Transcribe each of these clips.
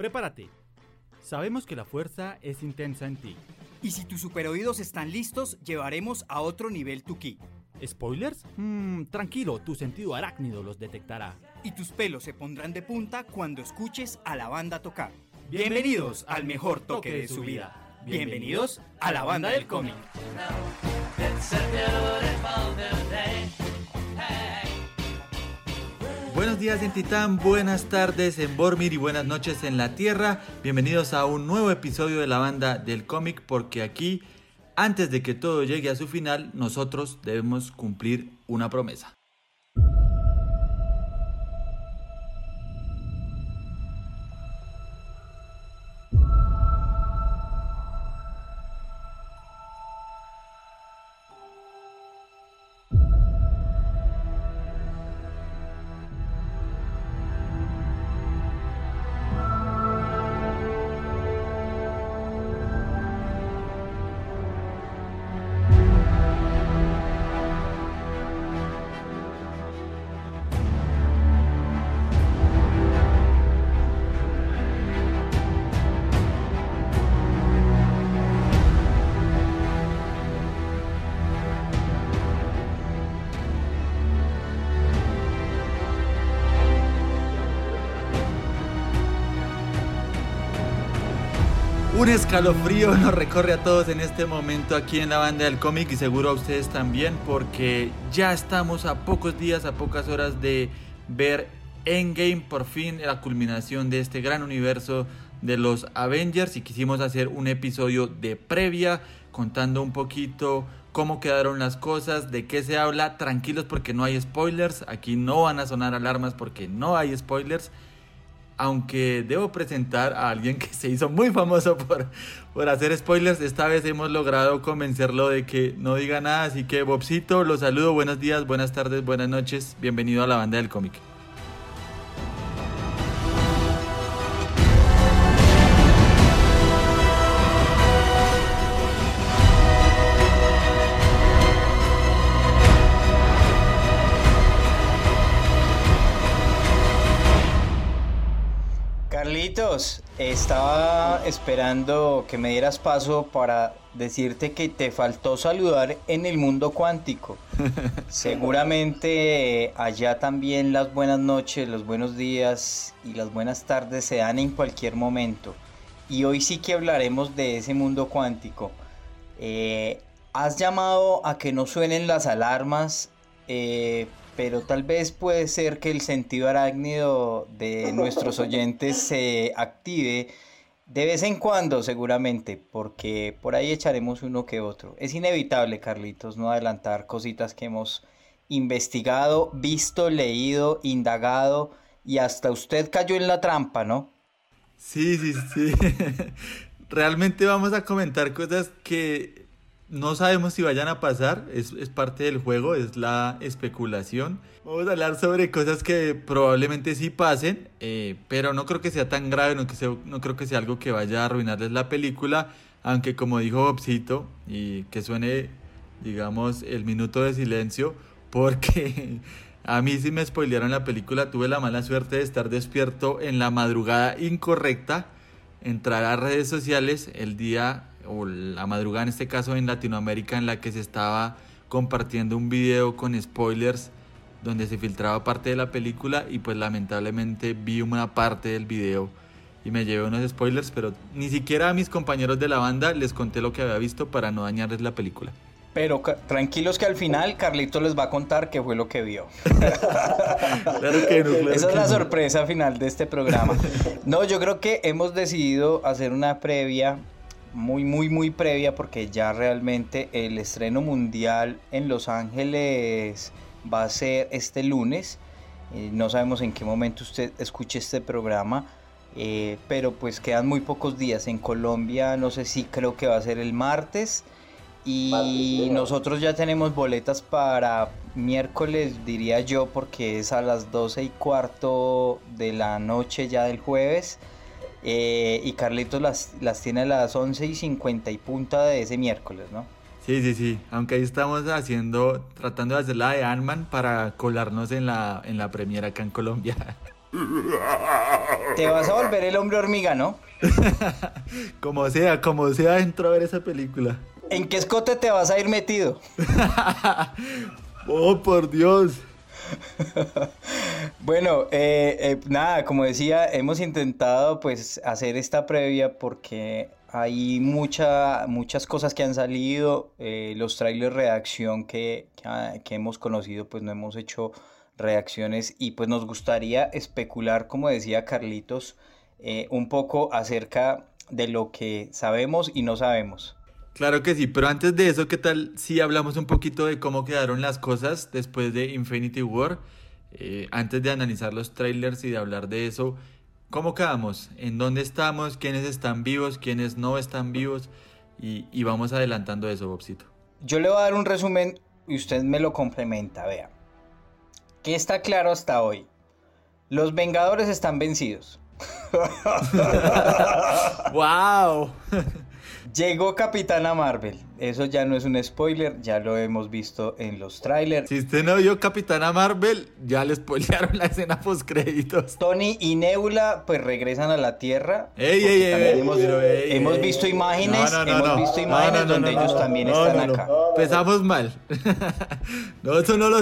prepárate. Sabemos que la fuerza es intensa en ti. Y si tus superoídos están listos, llevaremos a otro nivel tu ki. ¿Spoilers? Tranquilo, tu sentido arácnido los detectará. Y tus pelos se pondrán de punta cuando escuches a la banda tocar. Bienvenidos al mejor toque de su vida. Bienvenidos a la banda del cómic. Buenos días en Titán, buenas tardes en Bormir y buenas noches en la Tierra. Bienvenidos a un nuevo episodio de la banda del cómic, porque aquí, antes de que todo llegue a su final, nosotros debemos cumplir una promesa. Un escalofrío nos recorre a todos en este momento aquí en la banda del cómic y seguro a ustedes también, porque ya estamos a pocos días, a pocas horas de ver Endgame, por fin la culminación de este gran universo de los Avengers, y quisimos hacer un episodio de previa contando un poquito cómo quedaron las cosas, de qué se habla. Tranquilos porque no hay spoilers, aquí no van a sonar alarmas porque no hay spoilers. Aunque debo presentar a alguien que se hizo muy famoso por hacer spoilers. Esta vez hemos logrado convencerlo de que no diga nada. Así que Bobcito, los saludo. Buenos días, buenas tardes, buenas noches. Bienvenido a la banda del cómic. Carlitos, estaba esperando que me dieras paso para decirte que te faltó saludar en el mundo cuántico. Seguramente allá también las buenas noches, los buenos días y las buenas tardes se dan en cualquier momento. Y hoy sí que hablaremos de ese mundo cuántico. Has llamado a que no suenen las alarmas, pero tal vez puede ser que el sentido arácnido de nuestros oyentes se active de vez en cuando, seguramente, porque por ahí echaremos uno que otro. Es inevitable, Carlitos, no adelantar cositas que hemos investigado, visto, leído, indagado, y hasta usted cayó en la trampa, ¿no? Sí. Realmente vamos a comentar cosas que no sabemos si vayan a pasar, es parte del juego, es la especulación. Vamos a hablar sobre cosas que probablemente sí pasen, pero no creo que sea tan grave, no creo que sea algo que vaya a arruinarles la película, aunque como dijo Bobcito, y que suene, digamos, el minuto de silencio, porque a mí sí me spoilearon la película. Tuve la mala suerte de estar despierto en la madrugada incorrecta, entrar a redes sociales el día, o la madrugada en este caso en Latinoamérica, en la que se estaba compartiendo un video con spoilers donde se filtraba parte de la película, y pues lamentablemente vi una parte del video y me llevé unos spoilers, pero ni siquiera a mis compañeros de la banda les conté lo que había visto para no dañarles la película. Pero tranquilos que al final Carlitos les va a contar qué fue lo que vio. Claro que no, esa es la sorpresa final de este programa. No, yo creo que hemos decidido hacer una previa, muy previa, porque ya realmente el estreno mundial en Los Ángeles va a ser este lunes. No sabemos en qué momento usted escuche este programa, pero pues quedan muy pocos días. En Colombia no sé si, creo que va a ser el martes. Y nosotros ya tenemos boletas para miércoles, diría yo, porque es a las 12:15 de la noche ya del jueves. Y Carlitos las tiene a las 11:50 y punta de ese miércoles, ¿no? Sí, aunque ahí estamos tratando de hacer la de Ant-Man para colarnos en la premiere acá en Colombia. Te vas a volver el hombre hormiga, ¿no? Como sea, entro a ver esa película. ¿En qué escote te vas a ir metido? Oh, por Dios. Bueno, nada, como decía, hemos intentado pues hacer esta previa porque hay muchas cosas que han salido, los trailers reacción que hemos conocido, pues no hemos hecho reacciones y pues nos gustaría especular, como decía Carlitos, un poco acerca de lo que sabemos y no sabemos. Claro que sí, pero antes de eso, ¿qué tal si hablamos un poquito de cómo quedaron las cosas después de Infinity War? Antes de analizar los trailers y de hablar de eso, ¿cómo quedamos? ¿En dónde estamos? ¿Quiénes están vivos? ¿Quiénes no están vivos? Y vamos adelantando eso, Bobcito. Yo le voy a dar un resumen y usted me lo complementa, vea. ¿Qué está claro hasta hoy? Los Vengadores están vencidos. ¡Wow! Llegó Capitana Marvel. Eso ya no es un spoiler, ya lo hemos visto en los trailers. Si usted no vio Capitana Marvel, ya le spoilearon la escena post créditos. Tony y Nebula pues regresan a la Tierra. Hemos visto imágenes, donde ellos también están acá. Empezamos mal. No, eso no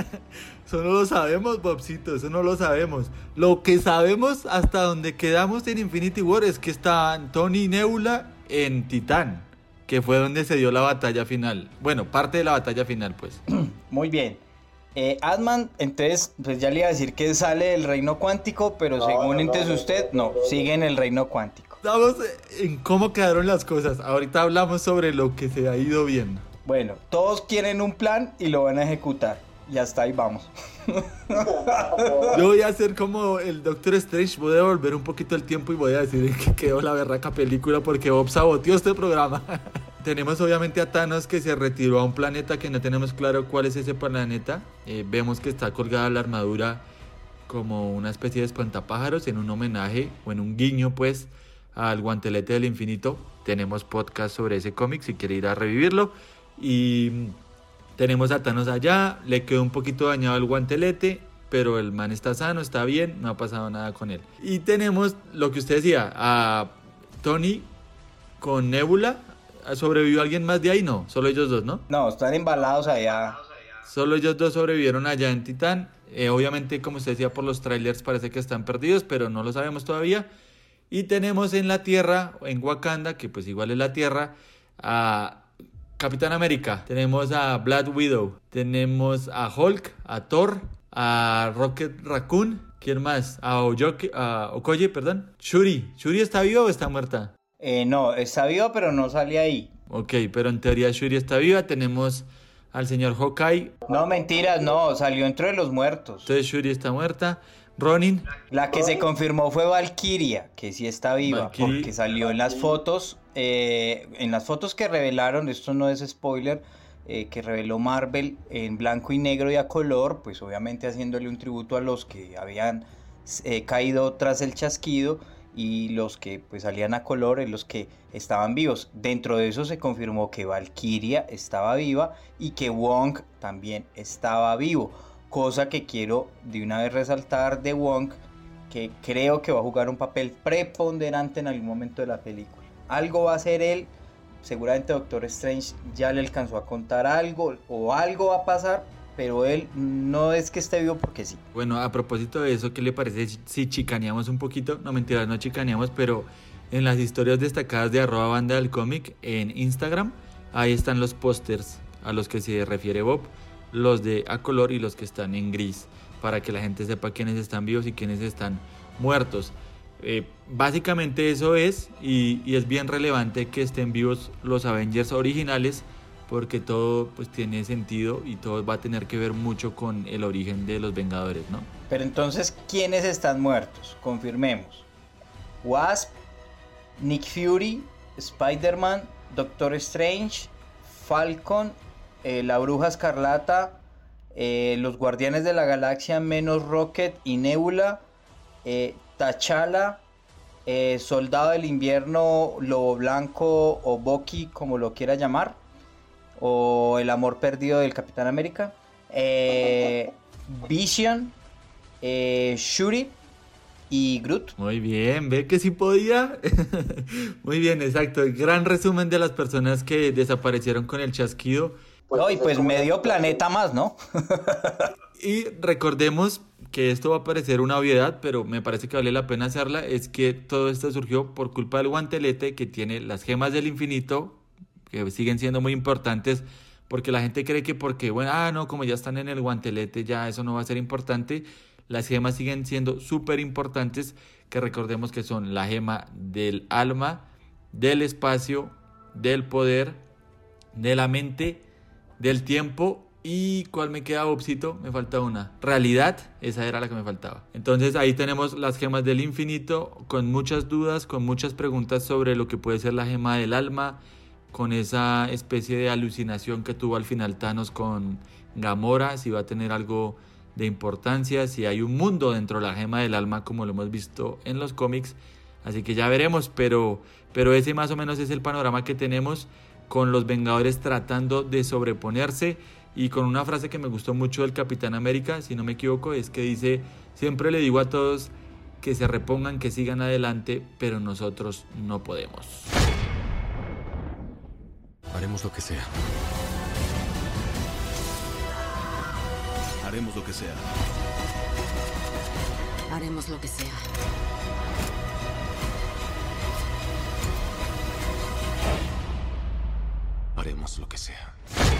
lo sabemos, Bobcito, eso no lo sabemos. Lo que sabemos hasta donde quedamos en Infinity War es que estaban Tony y Nebula en Titán, que fue donde se dio la batalla final. Bueno, parte de la batalla final, pues. Muy bien. Ant-Man, entonces, pues ya le iba a decir que sale del reino cuántico, pero según usted, no, sigue en el reino cuántico. Estamos en cómo quedaron las cosas. Ahorita hablamos sobre lo que se ha ido viendo. Bueno, todos quieren un plan y lo van a ejecutar. Y hasta ahí vamos. Yo voy a hacer como el Doctor Strange, voy a devolver un poquito el tiempo y voy a decir que quedó la berraca película porque Bob saboteó este programa. Tenemos obviamente a Thanos que se retiró a un planeta que no tenemos claro cuál es ese planeta. Vemos que está colgada la armadura como una especie de espantapájaros en un homenaje o en un guiño pues al Guantelete del Infinito. Tenemos podcast sobre ese cómic si quiere ir a revivirlo. Y tenemos a Thanos allá, le quedó un poquito dañado el guantelete, pero el man está sano, está bien, no ha pasado nada con él. Y tenemos lo que usted decía, a Tony con Nebula. ¿Sobrevivió alguien más de ahí? No, solo ellos dos, ¿no? No, están embalados allá. Solo ellos dos sobrevivieron allá en Titán. Obviamente, como usted decía, por los trailers parece que están perdidos, pero no lo sabemos todavía. Y tenemos en la Tierra, en Wakanda, que pues igual es la Tierra, a Capitán América, tenemos a Black Widow, tenemos a Hulk, a Thor, a Rocket Raccoon, ¿quién más? A Okoye, perdón. Shuri está viva o está muerta? No, está viva pero no sale ahí. Ok, pero en teoría Shuri está viva, tenemos al señor Hawkeye. No, mentiras, no, salió entre los muertos. Entonces Shuri está muerta. Ronin. La que se confirmó fue Valkyria, que sí está viva, porque salió en las fotos. En las fotos que revelaron, esto no es spoiler, que reveló Marvel en blanco y negro y a color, pues obviamente haciéndole un tributo a los que habían caído tras el chasquido y los que pues salían a color, en los que estaban vivos. Dentro de eso se confirmó que Valkyria estaba viva y que Wong también estaba vivo, cosa que quiero de una vez resaltar de Wong, que creo que va a jugar un papel preponderante en algún momento de la película. Algo va a hacer él, seguramente Doctor Strange ya le alcanzó a contar algo o algo va a pasar, pero él no es que esté vivo porque sí. Bueno, a propósito de eso, ¿qué le parece si chicaneamos un poquito? No, mentiras, no chicaneamos, pero en las historias destacadas de @banda del cómic en Instagram, ahí están los pósters a los que se refiere Bob, los de a color y los que están en gris, para que la gente sepa quiénes están vivos y quiénes están muertos. Básicamente eso es, y es bien relevante que estén vivos los Avengers originales, porque todo pues tiene sentido y todo va a tener que ver mucho con el origen de los Vengadores, ¿no? Pero entonces, ¿quiénes están muertos? Confirmemos. Wasp, Nick Fury, Spider-Man, Doctor Strange, Falcon, la Bruja Escarlata, los Guardianes de la Galaxia menos Rocket y Nebula, T'Challa, Soldado del Invierno, Lobo Blanco o Bucky, como lo quiera llamar, o el amor perdido del Capitán América, Vision, Shuri y Groot. Muy bien, ve que sí podía. Muy bien, exacto. El gran resumen de las personas que desaparecieron con el chasquido. No, y pues medio planeta más, ¿no? Y recordemos que esto va a parecer una obviedad, pero me parece que vale la pena hacerla, es que todo esto surgió por culpa del guantelete que tiene las gemas del infinito, que siguen siendo muy importantes, porque la gente cree que porque, bueno, no, como ya están en el guantelete, ya eso no va a ser importante. Las gemas siguen siendo súper importantes, que recordemos que son la gema del alma, del espacio, del poder, de la mente, del tiempo. ¿Y cuál me queda, Bobcito? Me falta una. Realidad, esa era la que me faltaba. Entonces ahí tenemos las gemas del infinito, con muchas dudas, con muchas preguntas sobre lo que puede ser la gema del alma, con esa especie de alucinación que tuvo al final Thanos con Gamora, si va a tener algo de importancia, si hay un mundo dentro de la gema del alma como lo hemos visto en los cómics. Así que ya veremos, pero ese más o menos es el panorama que tenemos, con los Vengadores tratando de sobreponerse. Y con una frase que me gustó mucho del Capitán América, si no me equivoco, es que dice: siempre le digo a todos que se repongan, que sigan adelante, pero nosotros no podemos. Haremos lo que sea. Haremos lo que sea. Haremos lo que sea. Haremos lo que sea.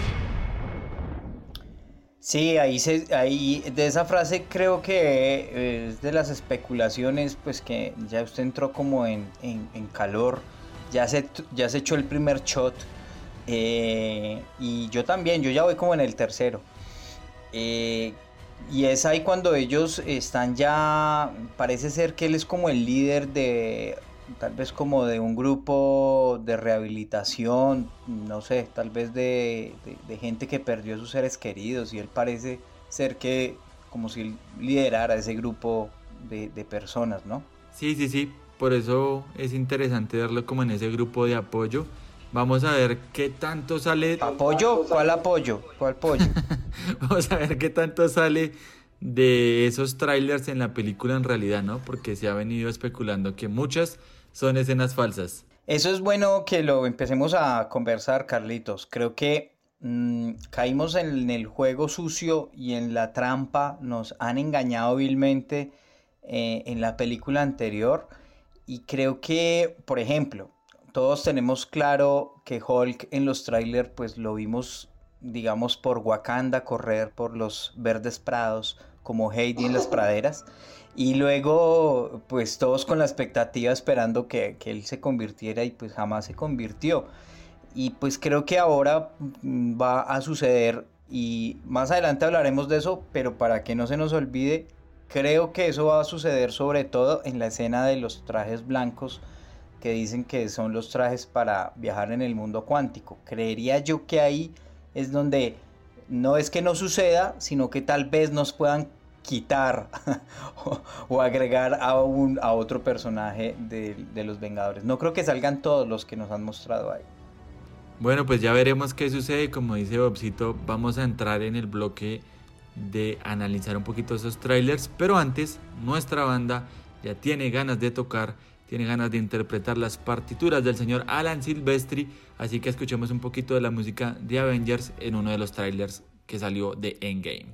Sí, ahí de esa frase creo que es de las especulaciones, pues que ya usted entró como en calor, ya se echó el primer shot, y yo también, yo ya voy como en el tercero. Y es ahí cuando ellos están ya, parece ser que él es como el líder de, tal vez como de un grupo de rehabilitación, no sé, tal vez de gente que perdió a sus seres queridos, y él parece ser que como si él liderara ese grupo de personas, ¿no? Sí, por eso es interesante verlo como en ese grupo de apoyo. Vamos a ver qué tanto sale... ¿Apoyo? ¿Cuál apoyo? ¿Cuál pollo? Vamos a ver qué tanto sale de esos trailers en la película en realidad, ¿no? Porque se ha venido especulando que muchas son escenas falsas. Eso es bueno que lo empecemos a conversar, Carlitos. Creo que caímos en el juego sucio y en la trampa. Nos han engañado vilmente en la película anterior. Y creo que, por ejemplo, todos tenemos claro que Hulk en los trailers pues lo vimos, digamos, por Wakanda correr por los verdes prados como Heidi en las praderas, y luego pues todos con la expectativa esperando que él se convirtiera, y pues jamás se convirtió. Y pues creo que ahora va a suceder, y más adelante hablaremos de eso, pero para que no se nos olvide, creo que eso va a suceder sobre todo en la escena de los trajes blancos, que dicen que son los trajes para viajar en el mundo cuántico. Creería yo que ahí es donde no es que no suceda, sino que tal vez nos puedan quitar o agregar a otro personaje de los Vengadores. No creo que salgan todos los que nos han mostrado ahí. Bueno, pues ya veremos qué sucede. Como dice Bobcito, vamos a entrar en el bloque de analizar un poquito esos trailers, pero antes nuestra banda ya tiene ganas de tocar, tiene ganas de interpretar las partituras del señor Alan Silvestri, así que escuchemos un poquito de la música de Avengers en uno de los trailers que salió de Endgame.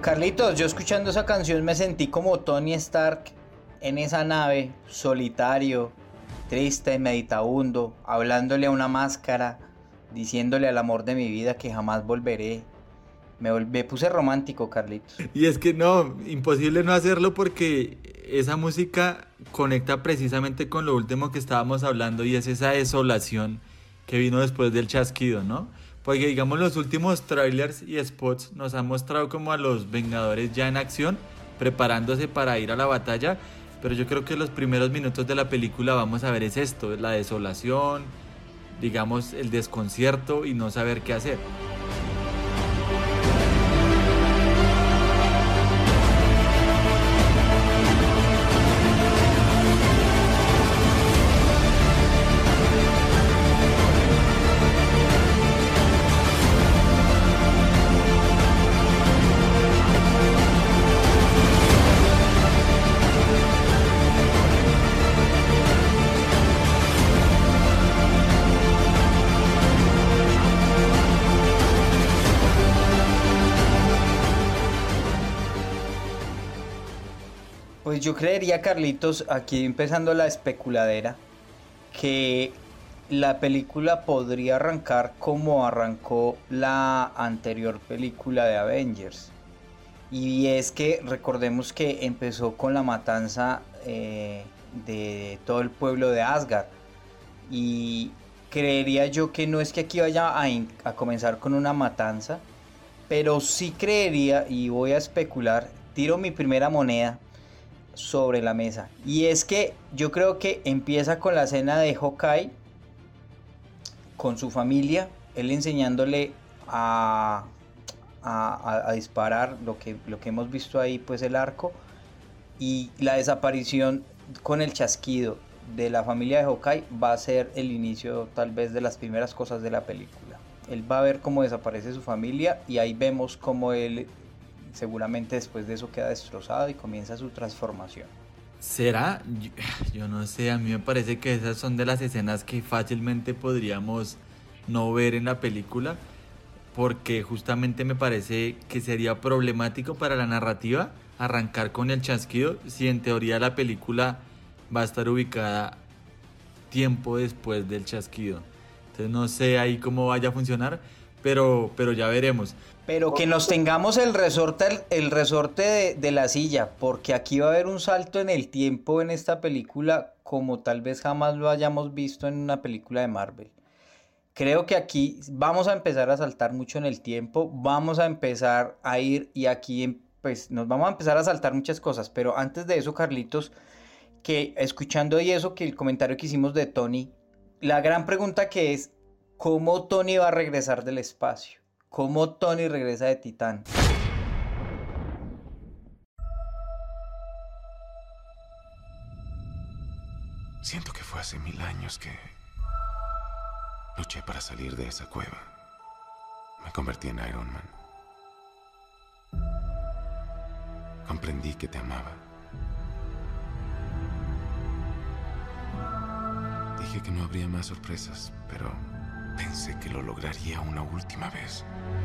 Carlitos, yo escuchando esa canción me sentí como Tony Stark en esa nave, solitario, triste, meditabundo, hablándole a una máscara, diciéndole al amor de mi vida que jamás volveré. Me puse romántico, Carlitos. Y es que no, imposible no hacerlo porque esa música conecta precisamente con lo último que estábamos hablando y es esa desolación que vino después del chasquido, ¿no? Porque digamos los últimos trailers y spots nos han mostrado como a los Vengadores ya en acción, preparándose para ir a la batalla, pero yo creo que los primeros minutos de la película vamos a ver es esto, la desolación, digamos el desconcierto y no saber qué hacer. Pues yo creería, Carlitos, aquí empezando la especuladera, que la película podría arrancar como arrancó la anterior película de Avengers. Y es que recordemos que empezó con la matanza de todo el pueblo de Asgard. Y creería yo que no es que aquí vaya a comenzar con una matanza, pero sí creería, y voy a especular, tiro mi primera moneda sobre la mesa, y es que yo creo que empieza con la escena de Hawkeye con su familia, él enseñándole a disparar lo que hemos visto ahí, pues el arco, y la desaparición con el chasquido de la familia de Hawkeye va a ser el inicio tal vez de las primeras cosas de la película. Él va a ver cómo desaparece su familia y ahí vemos cómo él seguramente después de eso queda destrozado y comienza su transformación. ¿Será? Yo no sé, a mí me parece que esas son de las escenas que fácilmente podríamos no ver en la película, porque justamente me parece que sería problemático para la narrativa arrancar con el chasquido si en teoría la película va a estar ubicada tiempo después del chasquido. Entonces no sé ahí cómo vaya a funcionar, pero ya veremos. Pero que nos tengamos el resorte de la silla, porque aquí va a haber un salto en el tiempo en esta película como tal vez jamás lo hayamos visto en una película de Marvel. Creo que aquí vamos a empezar a saltar mucho en el tiempo, vamos a empezar a ir y aquí pues nos vamos a empezar a saltar muchas cosas, pero antes de eso, Carlitos, que escuchando y eso, que el comentario que hicimos de Tony, la gran pregunta que es, ¿cómo Tony va a regresar del espacio? ¿Cómo Tony regresa de Titán? Siento que fue hace 1000 años que luché para salir de esa cueva. Me convertí en Iron Man. Comprendí que te amaba. Dije que no habría más sorpresas, pero pensé que lo lograría una última vez.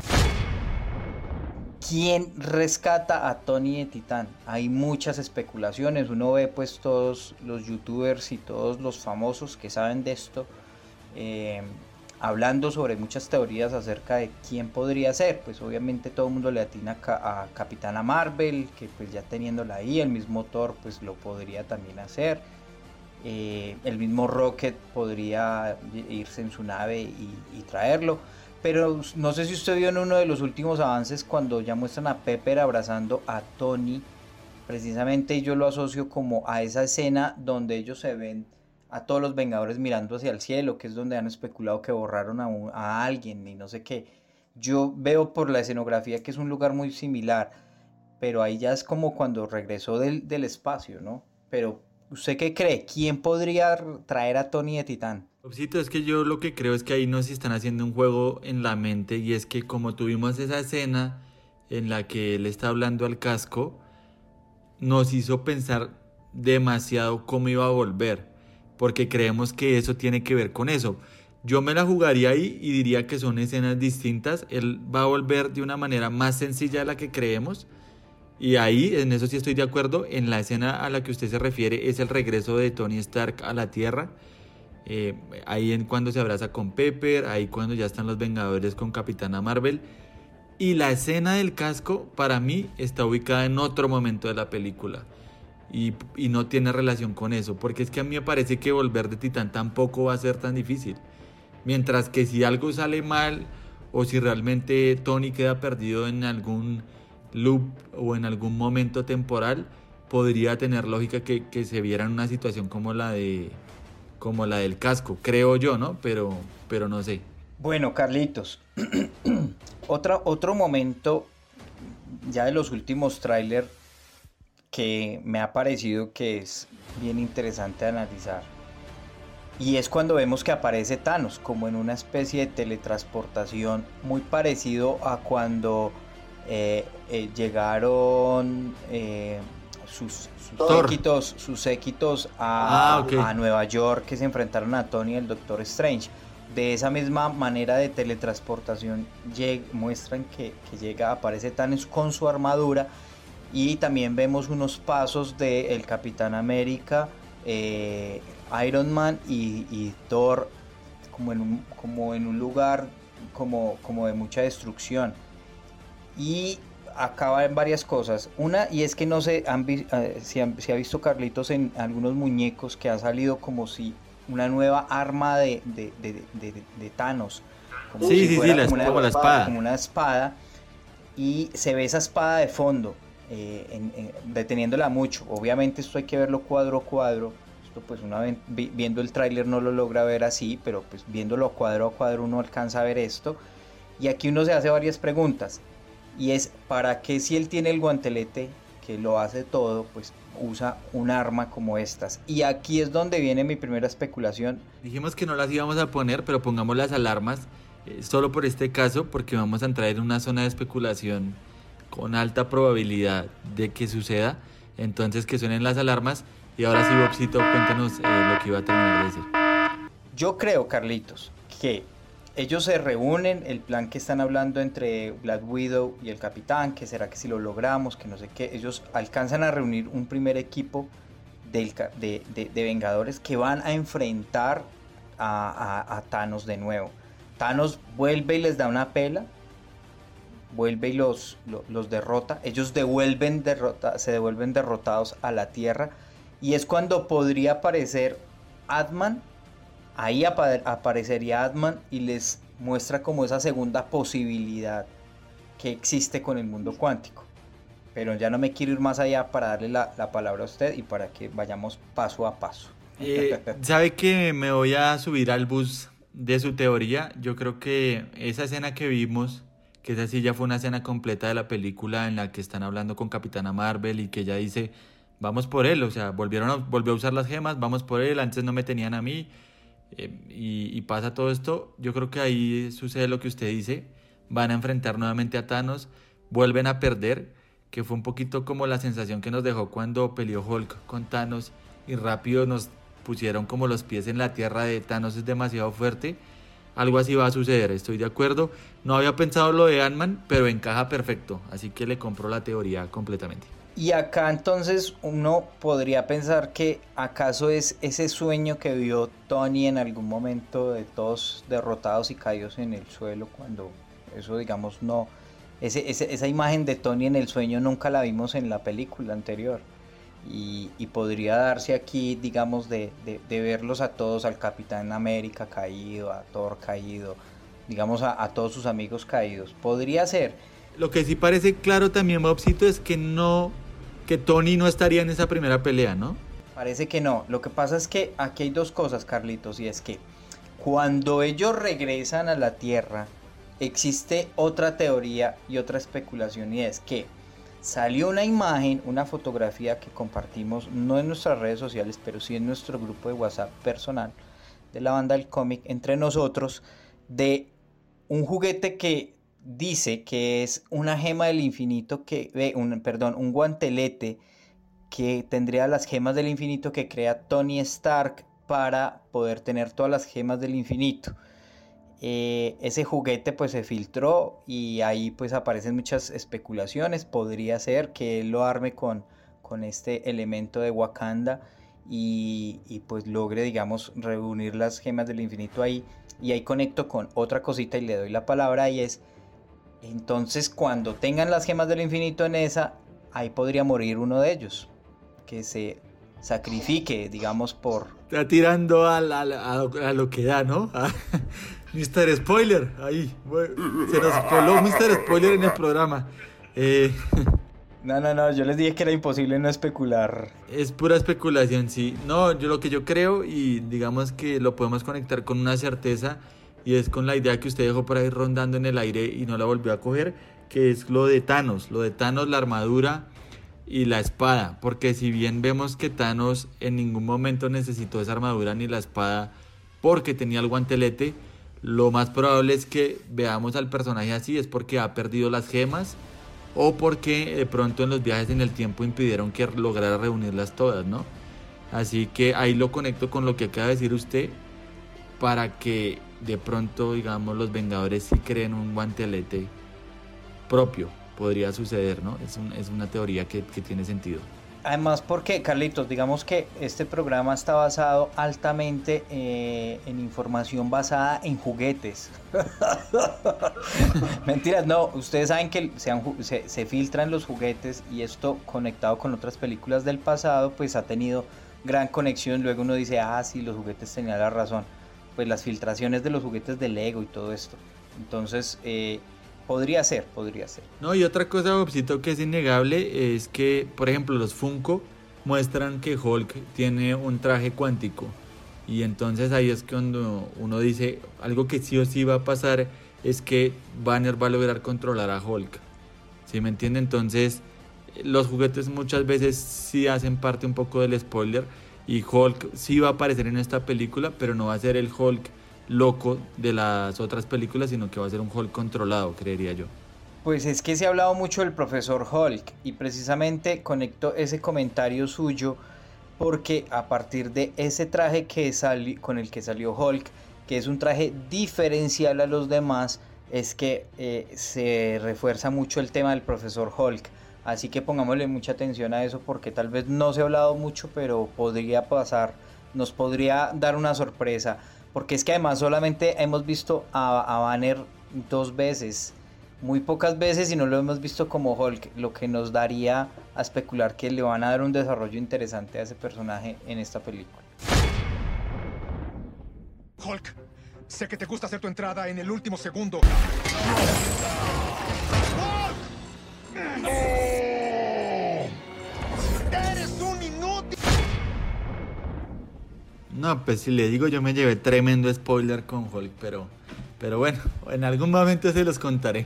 ¿Quién rescata a Tony de Titán? Hay muchas especulaciones, uno ve pues todos los youtubers y todos los famosos que saben de esto hablando sobre muchas teorías acerca de quién podría ser. Pues obviamente todo el mundo le atina a Capitana Marvel, que pues ya teniéndola ahí, el mismo Thor pues lo podría también hacer. El mismo Rocket podría irse en su nave y traerlo, pero no sé si usted vio en uno de los últimos avances cuando ya muestran a Pepper abrazando a Tony, precisamente yo lo asocio como a esa escena donde ellos se ven a todos los Vengadores mirando hacia el cielo, que es donde han especulado que borraron a alguien y no sé qué. Yo veo por la escenografía que es un lugar muy similar, pero ahí ya es como cuando regresó del espacio, ¿no? Pero ¿usted qué cree? ¿Quién podría traer a Tony de Titán? Obsito, es que yo lo que creo es que ahí nos están haciendo un juego en la mente, y es que como tuvimos esa escena en la que él está hablando al casco, nos hizo pensar demasiado cómo iba a volver, porque creemos que eso tiene que ver con eso. Yo me la jugaría ahí y diría que son escenas distintas. Él va a volver de una manera más sencilla de la que creemos, Y ahí, en eso sí estoy de acuerdo, en la escena a la que usted se refiere es el regreso de Tony Stark a la Tierra. Ahí en cuando se abraza con Pepper, ahí cuando ya están los Vengadores con Capitana Marvel. Y la escena del casco para mí está ubicada en otro momento de la película. Y no tiene relación con eso, porque es que a mí me parece que volver de Titán tampoco va a ser tan difícil. Mientras que si algo sale mal o si realmente Tony queda perdido en algún loop o en algún momento temporal, podría tener lógica que se viera en una situación como la del casco, creo yo, ¿no? Pero no sé. Bueno, Carlitos, otro momento ya de los últimos trailers que me ha parecido que es bien interesante analizar, y es cuando vemos que aparece Thanos como en una especie de teletransportación muy parecido a cuando llegaron sus séquitos a Nueva York, que se enfrentaron a Tony y el Doctor Strange. De esa misma manera de teletransportación muestran que aparece Thanos con su armadura, y también vemos unos pasos de el Capitán América, Iron Man y Thor como en un lugar como de mucha destrucción. Y acaba en varias cosas. Una, y es que no sé si ha visto, Carlitos, en algunos muñecos que ha salido como si una nueva arma de Thanos. Como sí, si fuera como la espada. Como una espada. Y se ve esa espada de fondo, deteniéndola mucho. Obviamente esto hay que verlo cuadro a cuadro. Esto pues una vez viendo el tráiler no lo logra ver así, pero pues viéndolo cuadro a cuadro uno alcanza a ver esto. Y aquí uno se hace varias preguntas. Y es, ¿para qué si él tiene el guantelete que lo hace todo, pues usa un arma como estas? Y aquí es donde viene mi primera especulación. Dijimos que no las íbamos a poner, pero pongamos las alarmas solo por este caso, porque vamos a entrar en una zona de especulación con alta probabilidad de que suceda. Entonces que suenen las alarmas. Y ahora sí, Bobcito, cuéntanos lo que iba a terminar de decir. Yo creo, Carlitos, que ellos se reúnen, el plan que están hablando entre Black Widow y el Capitán, que será que si lo logramos, que no sé qué, ellos alcanzan a reunir un primer equipo de Vengadores que van a enfrentar a Thanos de nuevo. Thanos vuelve y les da una pela, vuelve y los derrota, ellos se devuelven derrotados a la Tierra, y es cuando podría aparecer Ant-Man. Ahí aparecería Ant-Man y les muestra como esa segunda posibilidad que existe con el mundo cuántico. Pero ya no me quiero ir más allá para darle la palabra a usted y para que vayamos paso a paso. ¿Sabe que me voy a subir al bus de su teoría? Yo creo que esa escena que vimos, que esa sí ya fue una escena completa de la película en la que están hablando con Capitana Marvel y que ella dice, vamos por él, o sea, volvió a usar las gemas, vamos por él, antes no me tenían a mí. Y pasa todo esto. Yo creo que ahí sucede lo que usted dice. Van a enfrentar nuevamente a Thanos, vuelven a perder, que fue un poquito como la sensación que nos dejó cuando peleó Hulk con Thanos y rápido nos pusieron como los pies en la tierra de Thanos es demasiado fuerte. Algo así va a suceder, estoy de acuerdo. No había pensado lo de Ant-Man, pero encaja perfecto, así que le compro la teoría completamente. Y acá entonces uno podría pensar que acaso es ese sueño que vio Tony en algún momento, de todos derrotados y caídos en el suelo, cuando eso, digamos, no, esa imagen de Tony en el sueño nunca la vimos en la película anterior, y podría darse aquí, digamos, de verlos a todos, al Capitán América caído, a Thor caído, digamos a todos sus amigos caídos, podría ser. Lo que sí parece claro también, Bobcito, es que Tony no estaría en esa primera pelea, ¿no? Parece que no. Lo que pasa es que aquí hay dos cosas, Carlitos, y es que cuando ellos regresan a la Tierra, existe otra teoría y otra especulación, y es que salió una imagen, una fotografía que compartimos, no en nuestras redes sociales, pero sí en nuestro grupo de WhatsApp personal de la banda del cómic, entre nosotros, de un juguete que dice que es una gema del infinito, un guantelete que tendría las gemas del infinito que crea Tony Stark para poder tener todas las gemas del infinito. ese juguete pues se filtró y ahí pues aparecen muchas especulaciones. Podría ser que él lo arme con este elemento de Wakanda y pues logre, digamos, reunir las gemas del infinito ahí. Y ahí conecto con otra cosita y le doy la palabra, y es, entonces cuando tengan las gemas del infinito en esa, ahí podría morir uno de ellos, que se sacrifique, digamos, por... Está tirando a lo que da, ¿no? Mr. Spoiler, ahí. Bueno, se nos coló Mr. Spoiler en el programa. No, yo les dije que era imposible no especular. Es pura especulación, sí. No, lo que yo creo, y digamos que lo podemos conectar con una certeza, y es con la idea que usted dejó por ahí rondando en el aire y no la volvió a coger, que es lo de Thanos, la armadura y la espada, porque si bien vemos que Thanos en ningún momento necesitó esa armadura ni la espada porque tenía el guantelete, lo más probable es que veamos al personaje así, es porque ha perdido las gemas o porque de pronto en los viajes en el tiempo impidieron que lograra reunirlas todas, ¿no? Así que ahí lo conecto con lo que acaba de decir usted, para que de pronto, digamos, los Vengadores sí creen un guantelete propio. Podría suceder, ¿no? Es una teoría que tiene sentido. Además, porque, Carlitos, digamos que este programa está basado altamente en información basada en juguetes. Mentiras, no. Ustedes saben que se filtran los juguetes, y esto conectado con otras películas del pasado, pues ha tenido gran conexión. Luego uno dice, sí, los juguetes tenían la razón. Pues las filtraciones de los juguetes de Lego y todo esto. Entonces, podría ser. No, y otra cosa, Bobcito, que es innegable es que, por ejemplo, los Funko muestran que Hulk tiene un traje cuántico. Y entonces ahí es cuando uno dice, algo que sí o sí va a pasar es que Banner va a lograr controlar a Hulk. ¿Sí me entiende? Entonces, los juguetes muchas veces sí hacen parte un poco del spoiler. Y Hulk sí va a aparecer en esta película, pero no va a ser el Hulk loco de las otras películas, sino que va a ser un Hulk controlado, creería yo. Pues es que se ha hablado mucho del profesor Hulk, y precisamente conecto ese comentario suyo porque a partir de ese traje con el que salió Hulk, que es un traje diferencial a los demás, es que se refuerza mucho el tema del profesor Hulk. Así que pongámosle mucha atención a eso, porque tal vez no se ha hablado mucho, pero podría pasar, nos podría dar una sorpresa. Porque es que además solamente hemos visto a Banner 2 veces, muy pocas veces, y no lo hemos visto como Hulk, lo que nos daría a especular que le van a dar un desarrollo interesante a ese personaje en esta película. Hulk, sé que te gusta hacer tu entrada en el último segundo. ¡Eres un inútil! No, pues si le digo, yo me llevé tremendo spoiler con Hulk, pero bueno, en algún momento se los contaré.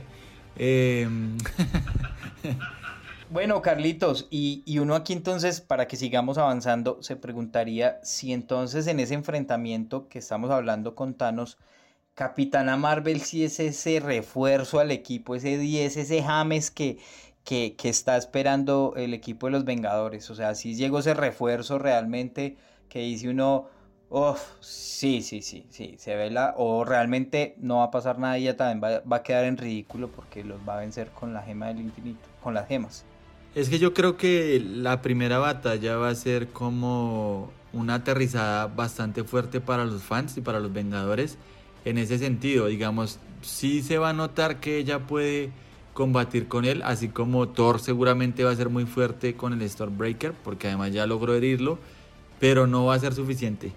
Bueno, Carlitos, y uno aquí entonces, para que sigamos avanzando, se preguntaría si entonces en ese enfrentamiento que estamos hablando con Thanos, Capitana Marvel sí es ese refuerzo al equipo, ese 10, ese James que está esperando el equipo de los Vengadores. O sea, si llegó ese refuerzo realmente que dice uno, sí, se ve o realmente no va a pasar nada y ya también va a quedar en ridículo porque los va a vencer con la gema del infinito, con las gemas. Es que yo creo que la primera batalla va a ser como una aterrizada bastante fuerte para los fans y para los Vengadores. En ese sentido, digamos, sí se va a notar que ella puede combatir con él, así como Thor seguramente va a ser muy fuerte con el Stormbreaker, porque además ya logró herirlo, pero no va a ser suficiente.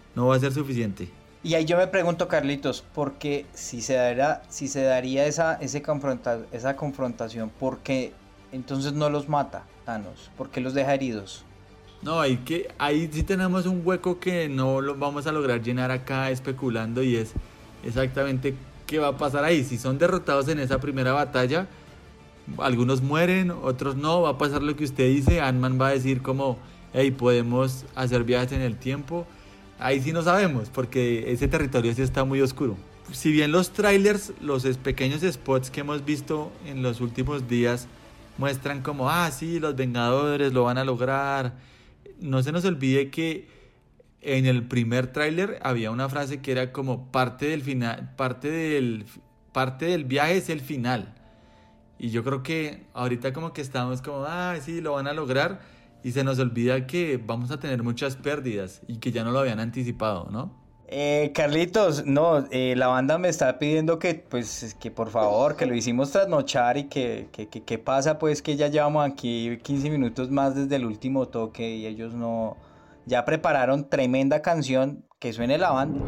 Y ahí yo me pregunto, Carlitos, porque si se daría esa confrontación, ¿por qué entonces no los mata Thanos? ¿Por qué los deja heridos? No, ahí sí tenemos un hueco que no lo vamos a lograr llenar acá especulando, y es exactamente qué va a pasar ahí. Si son derrotados en esa primera batalla, algunos mueren, otros no, va a pasar lo que usted dice, Ant-Man va a decir como, hey, podemos hacer viajes en el tiempo. Ahí sí no sabemos, porque ese territorio sí está muy oscuro. Si bien los trailers, los pequeños spots que hemos visto en los últimos días muestran como, sí, los Vengadores lo van a lograr, no se nos olvide que en el primer tráiler había una frase que era como parte del final, parte del viaje es el final. Y yo creo que ahorita como que estamos como, sí, lo van a lograr, y se nos olvida que vamos a tener muchas pérdidas y que ya no lo habían anticipado, ¿no? Carlitos, no, la banda me está pidiendo que por favor, que lo hicimos trasnochar y que pasa pues que ya llevamos aquí 15 minutos más desde el último toque y ellos no, ya prepararon tremenda canción, que suene la banda.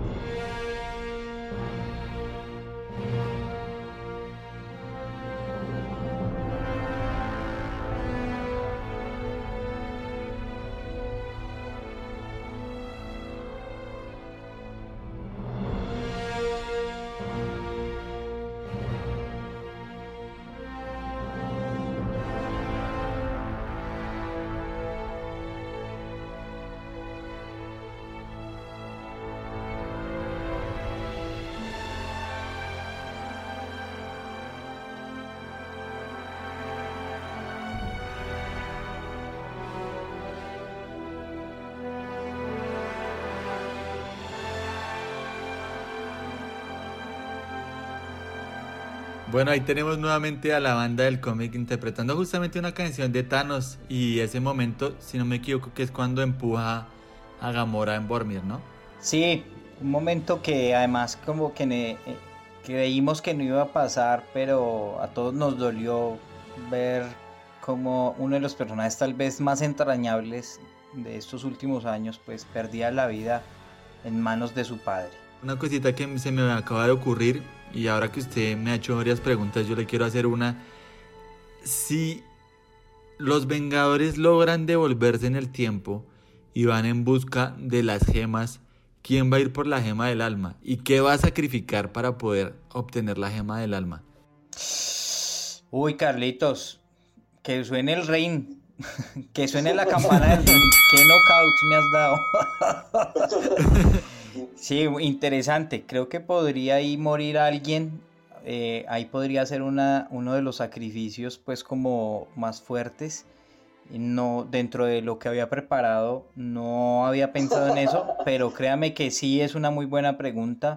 Bueno, ahí tenemos nuevamente a la banda del cómic interpretando justamente una canción de Thanos y ese momento, si no me equivoco, que es cuando empuja a Gamora en Vormir, ¿no? Sí, un momento que además como que creímos que no iba a pasar, pero a todos nos dolió ver como uno de los personajes tal vez más entrañables de estos últimos años pues perdía la vida en manos de su padre. Una cosita que se me acaba de ocurrir, y ahora que usted me ha hecho varias preguntas, yo le quiero hacer una. Si los Vengadores logran devolverse en el tiempo y van en busca de las gemas, ¿quién va a ir por la gema del alma? ¿Y qué va a sacrificar para poder obtener la gema del alma? Uy, Carlitos, que suene el ring, que suene la campana del ring. ¿Qué knockout me has dado? Sí, interesante. Creo que podría ahí morir alguien. Ahí podría ser uno de los sacrificios pues como más fuertes. No, dentro de lo que había preparado no había pensado en eso, pero créame que sí es una muy buena pregunta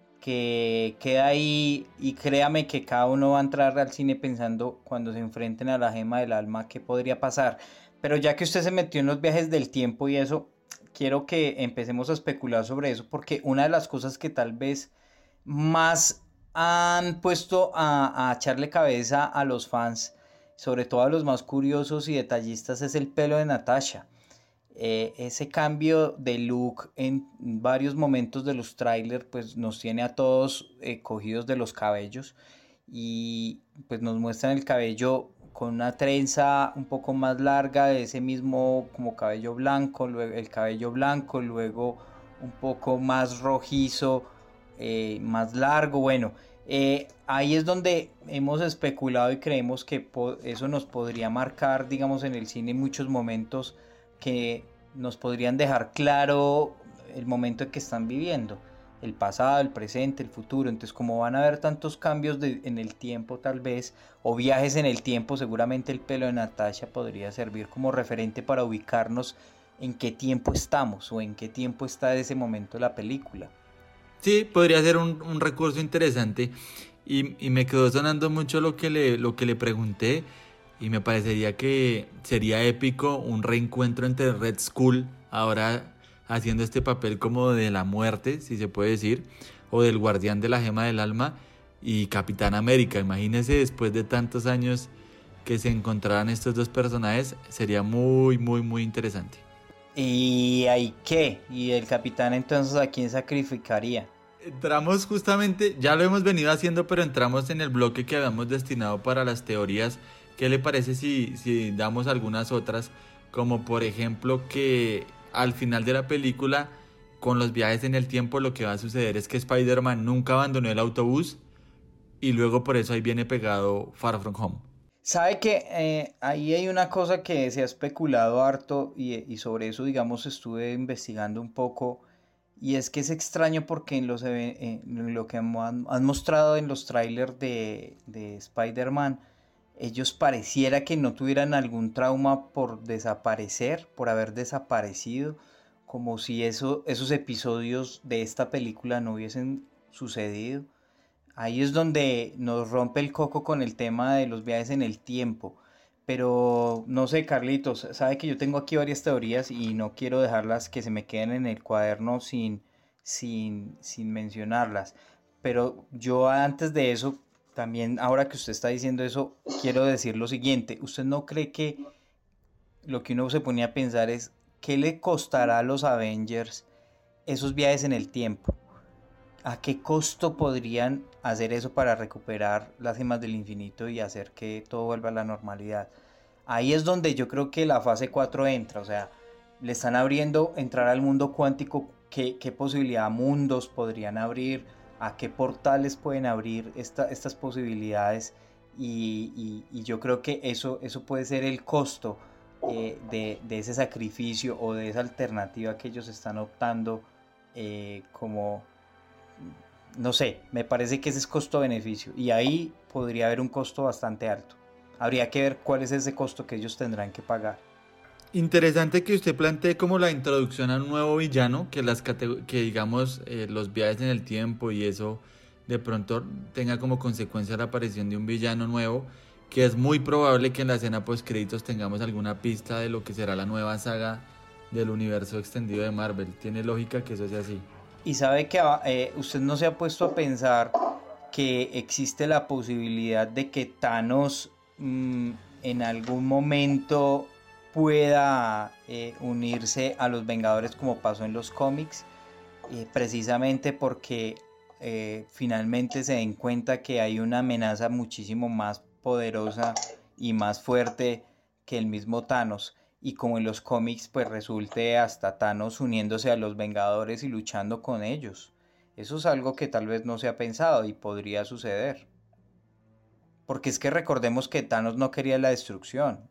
que queda ahí, y créame que cada uno va a entrar al cine pensando cuando se enfrenten a la gema del alma qué podría pasar. Pero ya que usted se metió en los viajes del tiempo y eso, quiero que empecemos a especular sobre eso, porque una de las cosas que tal vez más han puesto a echarle cabeza a los fans, sobre todo a los más curiosos y detallistas, es el pelo de Natasha. Ese cambio de look en varios momentos de los trailers pues nos tiene a todos cogidos de los cabellos, y pues nos muestran el cabello con una trenza un poco más larga de ese mismo como cabello blanco, luego el cabello blanco, luego un poco más rojizo, más largo. Bueno, ahí es donde hemos especulado y creemos que eso nos podría marcar, digamos, en el cine muchos momentos que nos podrían dejar claro el momento en que están viviendo, el pasado, el presente, el futuro. Entonces, como van a haber tantos cambios en el tiempo tal vez, o viajes en el tiempo, seguramente el pelo de Natasha podría servir como referente para ubicarnos en qué tiempo estamos o en qué tiempo está ese momento la película. Sí, podría ser un recurso interesante, y me quedó sonando mucho lo que le pregunté, y me parecería que sería épico un reencuentro entre Red Skull, ahora haciendo este papel como de la muerte, si se puede decir, o del guardián de la gema del alma, y Capitán América. Imagínense después de tantos años que se encontraran estos dos personajes, sería muy, muy, muy interesante. ¿Y ahí qué? ¿Y el capitán entonces a quién sacrificaría? Entramos justamente, ya lo hemos venido haciendo, pero entramos en el bloque que habíamos destinado para las teorías. ¿Qué le parece si damos algunas otras? Como por ejemplo que al final de la película, con los viajes en el tiempo, lo que va a suceder es que Spider-Man nunca abandonó el autobús, y luego por eso ahí viene pegado Far From Home. Sabe que ahí hay una cosa que se ha especulado harto, y sobre eso, digamos, estuve investigando un poco, y es que es extraño porque en lo que han mostrado en los trailers de Spider-Man, ellos pareciera que no tuvieran algún trauma por desaparecer, por haber desaparecido, como si esos episodios de esta película no hubiesen sucedido. Ahí es donde nos rompe el coco con el tema de los viajes en el tiempo. Pero no sé, Carlitos, sabe que yo tengo aquí varias teorías y no quiero dejarlas que se me queden en el cuaderno sin mencionarlas. Pero yo antes de eso, también ahora que usted está diciendo eso, quiero decir lo siguiente. ¿Usted no cree que lo que uno se ponía a pensar es qué le costará a los Avengers esos viajes en el tiempo? ¿A qué costo podrían hacer eso para recuperar las gemas del infinito y hacer que todo vuelva a la normalidad? Ahí es donde yo creo que la fase 4 entra, o sea, le están abriendo, entrar al mundo cuántico, qué posibilidad de mundos podrían abrir, a qué portales pueden abrir estas posibilidades y yo creo que eso puede ser el costo de ese sacrificio o de esa alternativa que ellos están optando como... No sé, me parece que ese es costo-beneficio y ahí podría haber un costo bastante alto. Habría que ver cuál es ese costo que ellos tendrán que pagar. Interesante que usted plantee como la introducción a un nuevo villano, que digamos los viajes en el tiempo y eso de pronto tenga como consecuencia la aparición de un villano nuevo, que es muy probable que en la escena post créditos tengamos alguna pista de lo que será la nueva saga del universo extendido de Marvel. Tiene lógica que eso sea así. Y sabe que usted no se ha puesto a pensar que existe la posibilidad de que Thanos en algún momento pueda unirse a los Vengadores como pasó en los cómics, precisamente porque finalmente se den cuenta que hay una amenaza muchísimo más poderosa y más fuerte que el mismo Thanos. Y como en los cómics pues resulte hasta Thanos uniéndose a los Vengadores y luchando con ellos. Eso es algo que tal vez no se ha pensado y podría suceder. Porque es que recordemos que Thanos no quería la destrucción.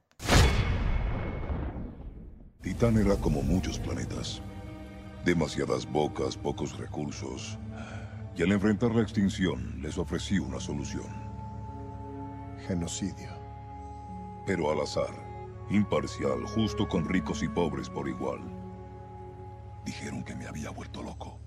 Titán era como muchos planetas. Demasiadas bocas, pocos recursos. Y al enfrentar la extinción les ofrecí una solución. Genocidio. Pero al azar. Imparcial, justo con ricos y pobres por igual. Dijeron que me había vuelto loco.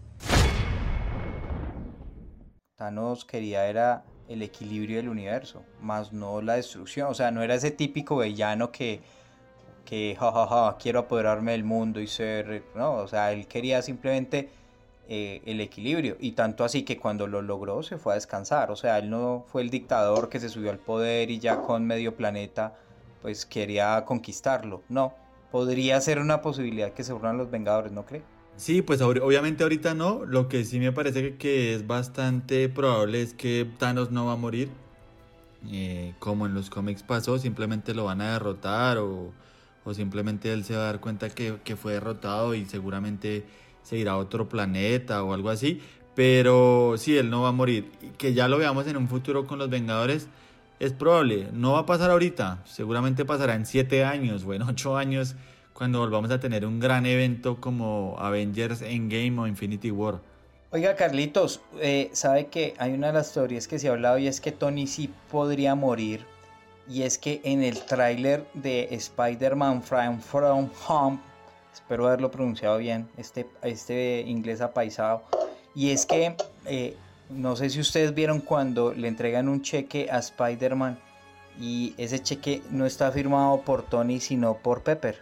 Thanos quería era el equilibrio del universo, más no la destrucción. O sea, no era ese típico villano que jajaja, quiero apoderarme del mundo y ser... No, o sea, él quería simplemente el equilibrio. Y tanto así que cuando lo logró se fue a descansar. O sea, él no fue el dictador que se subió al poder y ya con medio planeta... pues quería conquistarlo. No, podría ser una posibilidad que se unan los Vengadores, ¿no cree? Sí, pues obviamente ahorita no. Lo que sí me parece que es bastante probable es que Thanos no va a morir. Como en los cómics pasó, simplemente lo van a derrotar o simplemente él se va a dar cuenta que fue derrotado y seguramente se irá a otro planeta o algo así. Pero sí, él no va a morir. Y que ya lo veamos en un futuro con los Vengadores... Es probable, no va a pasar ahorita, seguramente pasará en 7 años o en 8 años cuando volvamos a tener un gran evento como Avengers Endgame o Infinity War. Oiga, Carlitos, sabe que hay una de las teorías que se ha hablado y es que Tony sí podría morir. Y es que en el tráiler de Spider-Man From Home, espero haberlo pronunciado bien, este inglés apaisado, y es que... no sé si ustedes vieron cuando le entregan un cheque a Spider-Man y ese cheque no está firmado por Tony sino por Pepper.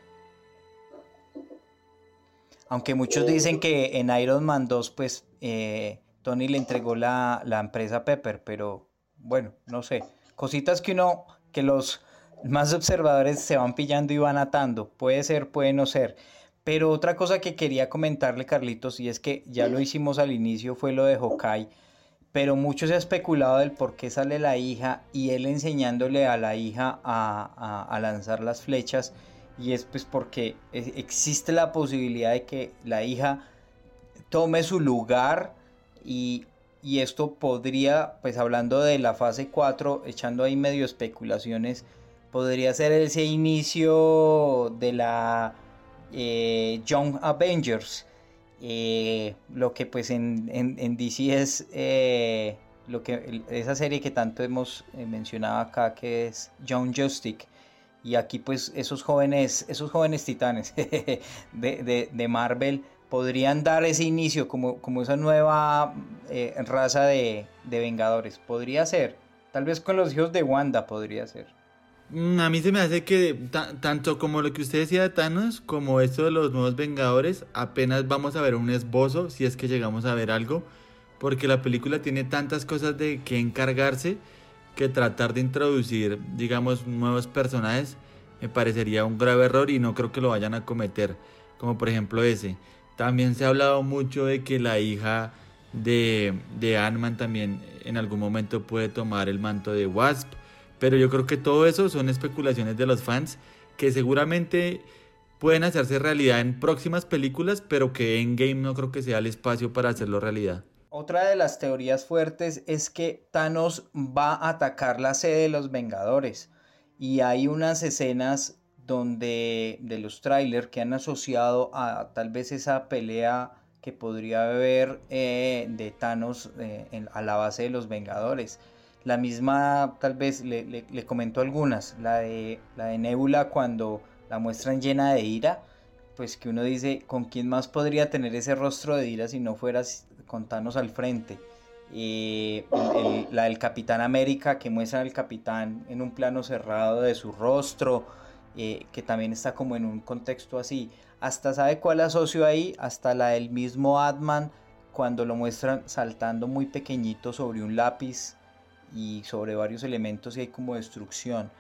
Aunque muchos dicen que en Iron Man 2 pues Tony le entregó la empresa a Pepper, pero bueno, no sé. Cositas que los más observadores se van pillando y van atando. Puede ser, puede no ser. Pero otra cosa que quería comentarle, Carlitos, y es que ya lo hicimos al inicio, fue lo de Hawkeye. Pero mucho se ha especulado del por qué sale la hija y él enseñándole a la hija a lanzar las flechas. Y es pues porque existe la posibilidad de que la hija tome su lugar y esto podría, pues hablando de la fase 4, echando ahí medio especulaciones, podría ser ese inicio de la Young Avengers. Lo que pues en DC es esa serie que tanto hemos mencionado acá, que es Young Justice, Y aquí pues esos jóvenes titanes de Marvel podrían dar ese inicio como esa nueva raza de Vengadores. Podría ser, tal vez con los hijos de Wanda podría ser. A mí se me hace que tanto como lo que usted decía de Thanos, como esto de los nuevos Vengadores, apenas vamos a ver un esbozo, si es que llegamos a ver algo, porque la película tiene tantas cosas de que encargarse, que tratar de introducir, digamos, nuevos personajes, me parecería un grave error y no creo que lo vayan a cometer, como por ejemplo ese. También se ha hablado mucho de que la hija de Ant-Man también en algún momento puede tomar el manto de Wasp, pero yo creo que todo eso son especulaciones de los fans que seguramente pueden hacerse realidad en próximas películas, pero que Endgame no creo que sea el espacio para hacerlo realidad. Otra de las teorías fuertes es que Thanos va a atacar la sede de los Vengadores y hay unas escenas donde de los trailers que han asociado a tal vez esa pelea que podría haber de Thanos a la base de los Vengadores. La misma, tal vez le comento algunas, la de Nebula cuando la muestran llena de ira, pues que uno dice, ¿con quién más podría tener ese rostro de ira si no fuera con Thanos al frente? La del Capitán América, que muestra al Capitán en un plano cerrado de su rostro, que también está como en un contexto así. Hasta ¿sabe cuál asocio ahí? Hasta la del mismo Ant-Man, cuando lo muestran saltando muy pequeñito sobre un lápiz y sobre varios elementos y hay como destrucción.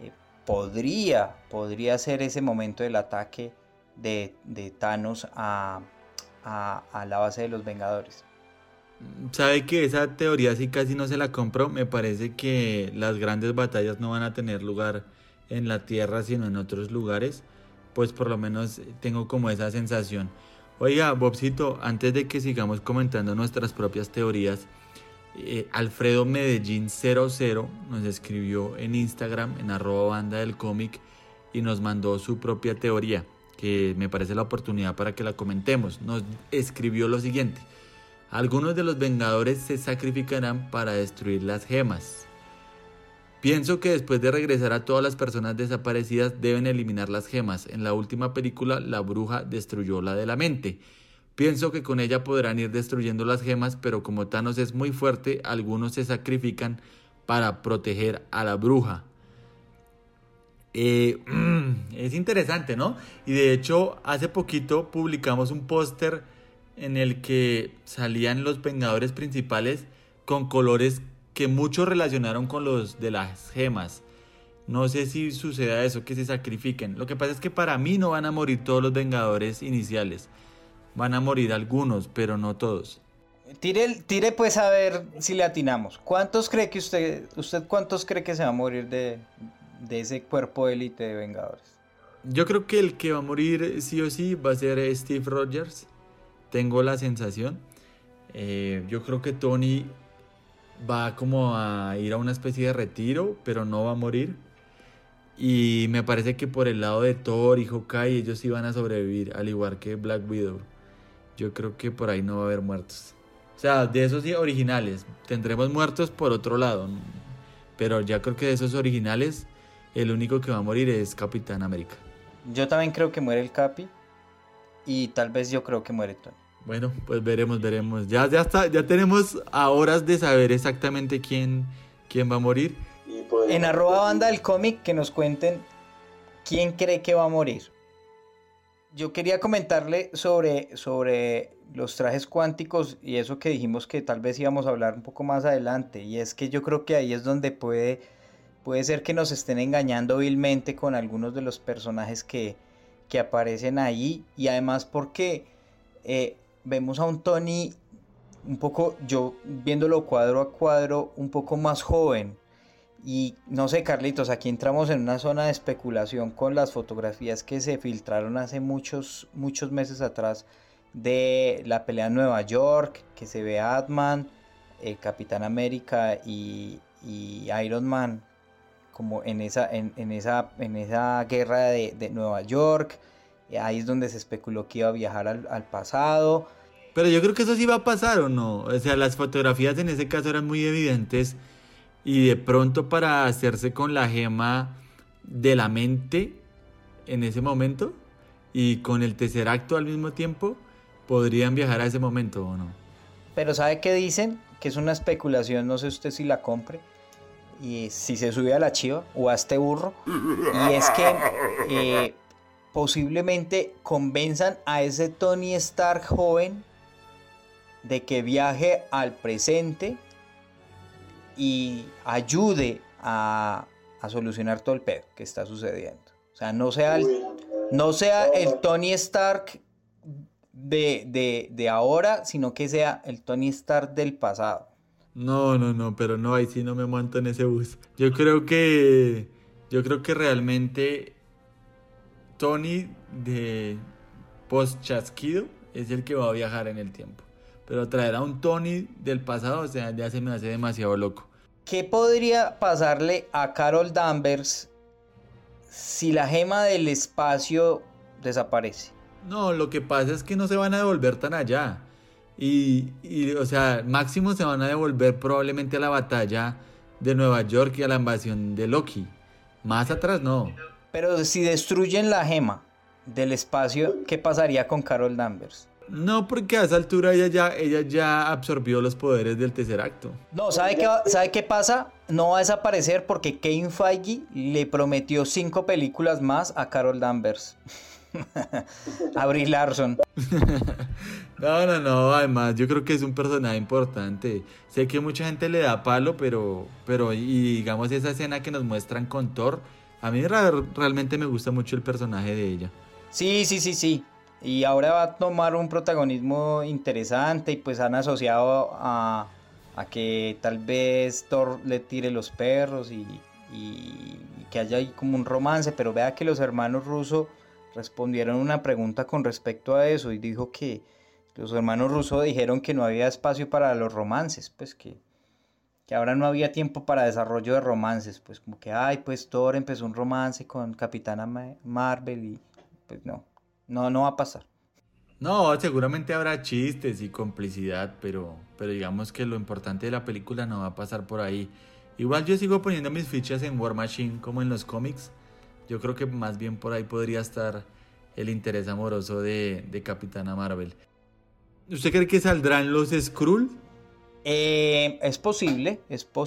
Podría ser ese momento del ataque de Thanos a la base de los Vengadores. Sabe que esa teoría sí casi no se la compro. Me parece que las grandes batallas no van a tener lugar en la Tierra sino en otros lugares, pues por lo menos tengo como esa sensación. Oiga, Bobcito, antes de que sigamos comentando nuestras propias teorías, Alfredo Medellín 00 nos escribió en Instagram en @bandadelcomic y nos mandó su propia teoría, que me parece la oportunidad para que la comentemos. Nos escribió lo siguiente: algunos de los Vengadores se sacrificarán para destruir las gemas. Pienso que después de regresar a todas las personas desaparecidas deben eliminar las gemas. En la última película la bruja destruyó la de la mente. Pienso que con ella podrán ir destruyendo las gemas, pero como Thanos es muy fuerte, algunos se sacrifican para proteger a la bruja. Es interesante, ¿no? Y de hecho, hace poquito publicamos un póster en el que salían los Vengadores principales con colores que muchos relacionaron con los de las gemas. No sé si suceda eso, que se sacrifiquen. Lo que pasa es que para mí no van a morir todos los Vengadores iniciales. Van a morir algunos, pero no todos. Tire pues a ver si le atinamos. ¿Cuántos cree que usted cuántos cree que se va a morir de ese cuerpo élite de Vengadores? Yo creo que el que va a morir sí o sí va a ser Steve Rogers. Tengo la sensación. Yo creo que Tony va como a ir a una especie de retiro, pero no va a morir. Y me parece que por el lado de Thor y Hawkeye ellos sí van a sobrevivir, al igual que Black Widow. Yo creo que por ahí no va a haber muertos. O sea, de esos sí originales tendremos muertos por otro lado, pero ya creo que de esos originales el único que va a morir es Capitán América. Yo también creo que muere el Capi y tal vez yo creo que muere Tony. Bueno, pues veremos. Ya está, ya tenemos a horas de saber exactamente quién va a morir. En @bandadelcomic que nos cuenten quién cree que va a morir. Yo quería comentarle sobre los trajes cuánticos y eso que dijimos que tal vez íbamos a hablar un poco más adelante. Y es que yo creo que ahí es donde puede ser que nos estén engañando vilmente con algunos de los personajes que aparecen ahí. Y además porque vemos a un Tony un poco, yo viéndolo cuadro a cuadro, un poco más joven. Y no sé, Carlitos, aquí entramos en una zona de especulación con las fotografías que se filtraron hace muchos meses atrás de la pelea en Nueva York, que se ve a Ant-Man, Capitán América y Iron Man como en esa guerra de Nueva York. Ahí es donde se especuló que iba a viajar al pasado. Pero yo creo que eso sí va a pasar, ¿o no? O sea, las fotografías en ese caso eran muy evidentes y de pronto para hacerse con la gema de la mente en ese momento y con el Tesseracto al mismo tiempo podrían viajar a ese momento o no. Pero ¿sabe qué dicen? Que es una especulación, no sé usted si la compre, y si se sube a la chiva o a este burro, y es que posiblemente convenzan a ese Tony Stark joven de que viaje al presente y ayude a solucionar todo el pedo que está sucediendo. O sea, no sea el Tony Stark de ahora, sino que sea el Tony Stark del pasado. No, pero no, ahí sí no me monto en ese bus. Yo creo que realmente Tony de post chasquido es el que va a viajar en el tiempo. Pero traer a un Tony del pasado, o sea, ya se me hace demasiado loco. ¿Qué podría pasarle a Carol Danvers si la gema del espacio desaparece? No, lo que pasa es que no se van a devolver tan allá. Y o sea, máximo se van a devolver probablemente a la batalla de Nueva York y a la invasión de Loki. Más atrás no. Pero si destruyen la gema del espacio, ¿qué pasaría con Carol Danvers? No, porque a esa altura ella ya absorbió los poderes del Tesseracto. No, ¿sabe qué pasa? No va a desaparecer porque Kevin Feige le prometió 5 películas más a Carol Danvers. A Brie Larson. No, además yo creo que es un personaje importante. Sé que mucha gente le da palo, pero y digamos esa escena que nos muestran con Thor, a mí realmente me gusta mucho el personaje de ella. Sí. Y ahora va a tomar un protagonismo interesante y pues han asociado a que tal vez Thor le tire los perros y que haya ahí como un romance, pero vea que los hermanos Russo respondieron una pregunta con respecto a eso y dijo que los hermanos Russo dijeron que no había espacio para los romances, pues que ahora no había tiempo para desarrollo de romances, pues como que pues Thor empezó un romance con Capitana Marvel y pues no va a pasar. No, seguramente habrá chistes y complicidad, pero digamos que lo importante de la película no va a pasar por ahí. Igual yo sigo poniendo mis fichas en War Machine como en los cómics. Yo creo que más bien por ahí podría estar el interés amoroso de Capitana Marvel. ¿Usted cree que saldrán los Skrull? Es posible.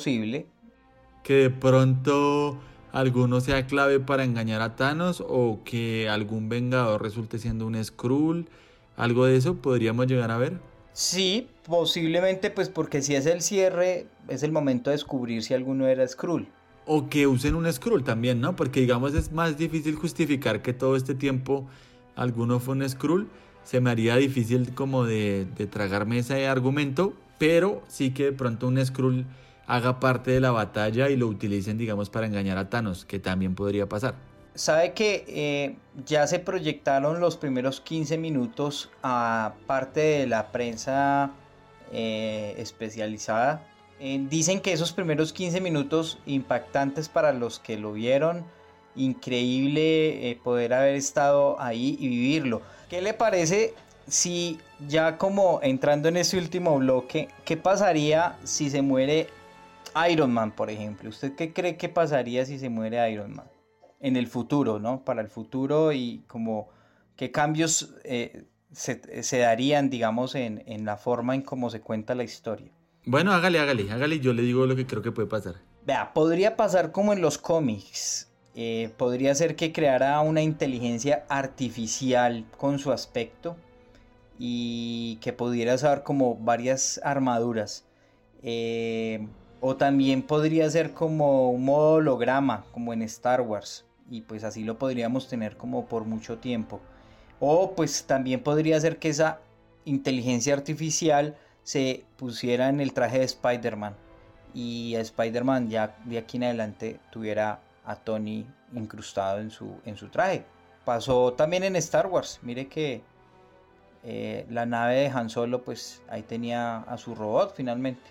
Que de pronto alguno sea clave para engañar a Thanos o que algún vengador resulte siendo un Skrull. ¿Algo de eso podríamos llegar a ver? Sí, posiblemente, pues porque si es el cierre, es el momento de descubrir si alguno era Skrull. O que usen un Skrull también, ¿no? Porque digamos es más difícil justificar que todo este tiempo alguno fue un Skrull. Se me haría difícil como de tragarme ese argumento, pero sí que de pronto un Skrull haga parte de la batalla y lo utilicen, digamos, para engañar a Thanos, que también podría pasar. Sabe que ya se proyectaron los primeros 15 minutos a parte de la prensa especializada. Dicen que esos primeros 15 minutos impactantes para los que lo vieron, increíble poder haber estado ahí y vivirlo. ¿Qué le parece si ya como entrando en ese último bloque, qué pasaría si se muere Iron Man, por ejemplo? ¿Usted qué cree que pasaría si se muere Iron Man? En el futuro, ¿no? Para el futuro y como qué cambios se darían, digamos, en la forma en cómo se cuenta la historia. Bueno, hágale, yo le digo lo que creo que puede pasar. Vea, podría pasar como en los cómics. Podría ser que creara una inteligencia artificial con su aspecto y que pudiera usar como varias armaduras. O también podría ser como un modo holograma, como en Star Wars. Y pues así lo podríamos tener como por mucho tiempo. O pues también podría ser que esa inteligencia artificial se pusiera en el traje de Spider-Man. Y a Spider-Man ya de aquí en adelante tuviera a Tony incrustado en su traje. Pasó también en Star Wars. Mire que la nave de Han Solo pues ahí tenía a su robot finalmente.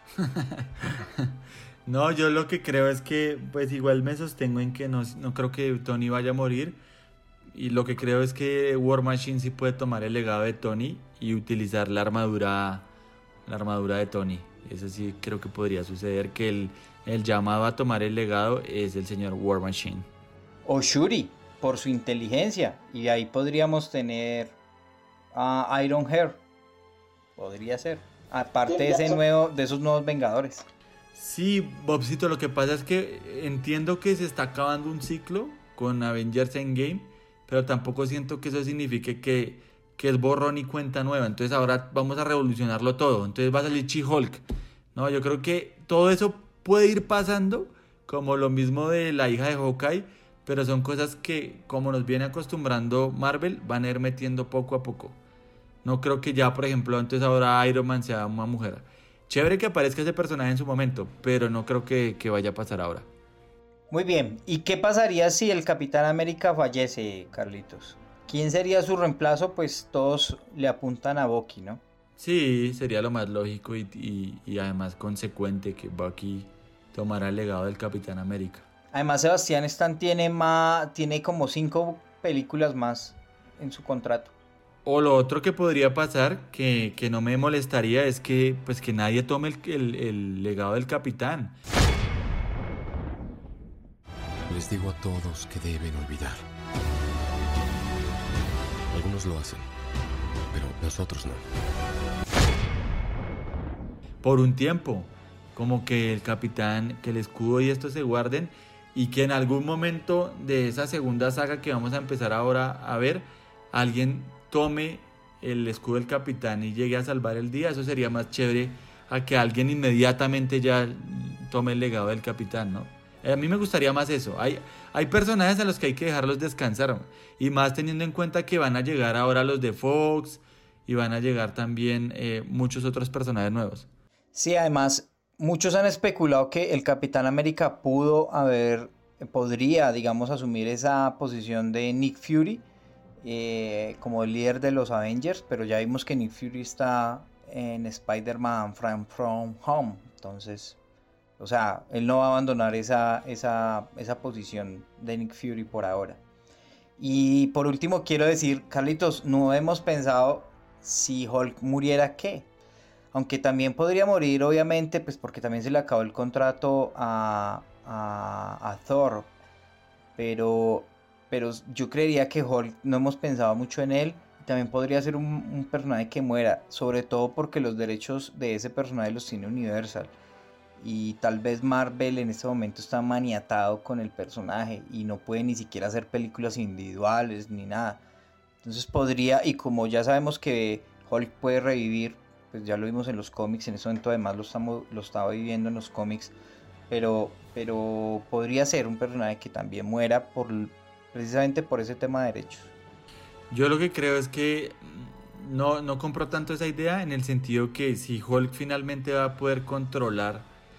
No, yo lo que creo es que pues igual me sostengo en que no creo que Tony vaya a morir. Y lo que creo es que War Machine sí puede tomar el legado de Tony y utilizar la armadura de Tony. Eso sí creo que podría suceder, que el llamado a tomar el legado es el señor War Machine. O Shuri, por su inteligencia. Y ahí podríamos tener a Ironheart. Podría ser. Aparte de esos nuevos Vengadores. Sí, Bobcito, lo que pasa es que entiendo que se está acabando un ciclo con Avengers Endgame, pero tampoco siento que eso signifique que es borrón y cuenta nueva. Entonces ahora vamos a revolucionarlo todo. Entonces va a salir She-Hulk. No, yo creo que todo eso puede ir pasando, como lo mismo de la hija de Hawkeye, pero son cosas que, como nos viene acostumbrando Marvel, van a ir metiendo poco a poco. No creo que ya, por ejemplo, entonces ahora Iron Man sea una mujer. Chévere que aparezca ese personaje en su momento, pero no creo que vaya a pasar ahora. Muy bien. ¿Y qué pasaría si el Capitán América fallece, Carlitos? ¿Quién sería su reemplazo? Pues todos le apuntan a Bucky, ¿no? Sí, sería lo más lógico y además consecuente que Bucky tomara el legado del Capitán América. Además, Sebastián Stan tiene como 5 películas más en su contrato. O lo otro que podría pasar, que no me molestaría, es que nadie tome el legado del Capitán. Les digo a todos que deben olvidar. Algunos lo hacen, pero nosotros no. Por un tiempo, como que el Capitán, que el escudo y esto se guarden, y que en algún momento de esa segunda saga que vamos a empezar ahora a ver, alguien tome el escudo del Capitán y llegue a salvar el día. Eso sería más chévere a que alguien inmediatamente ya tome el legado del Capitán, ¿no? A mí me gustaría más eso. Hay personajes a los que hay que dejarlos descansar, y más teniendo en cuenta que van a llegar ahora los de Fox y van a llegar también muchos otros personajes nuevos. Sí, además, muchos han especulado que el Capitán América podría, digamos, asumir esa posición de Nick Fury como el líder de los Avengers, pero ya vimos que Nick Fury está en Spider-Man From Home, entonces, o sea, él no va a abandonar esa posición de Nick Fury por ahora. Y por último quiero decir, Carlitos, no hemos pensado si Hulk muriera, ¿qué? Aunque también podría morir, obviamente, pues porque también se le acabó el contrato a Thor. Pero yo creería que Hulk, no hemos pensado mucho en él. También podría ser un personaje que muera, sobre todo porque los derechos de ese personaje los tiene Universal. Y tal vez Marvel en este momento está maniatado con el personaje y no puede ni siquiera hacer películas individuales ni nada. Entonces podría, y como ya sabemos que Hulk puede revivir, pues ya lo vimos en los cómics, en ese momento además lo estaba viviendo en los cómics, pero podría ser un personaje que también muera precisamente por ese tema de derechos. Yo lo que creo es que no compro tanto esa idea, en el sentido que si Hulk finalmente va a poder controlar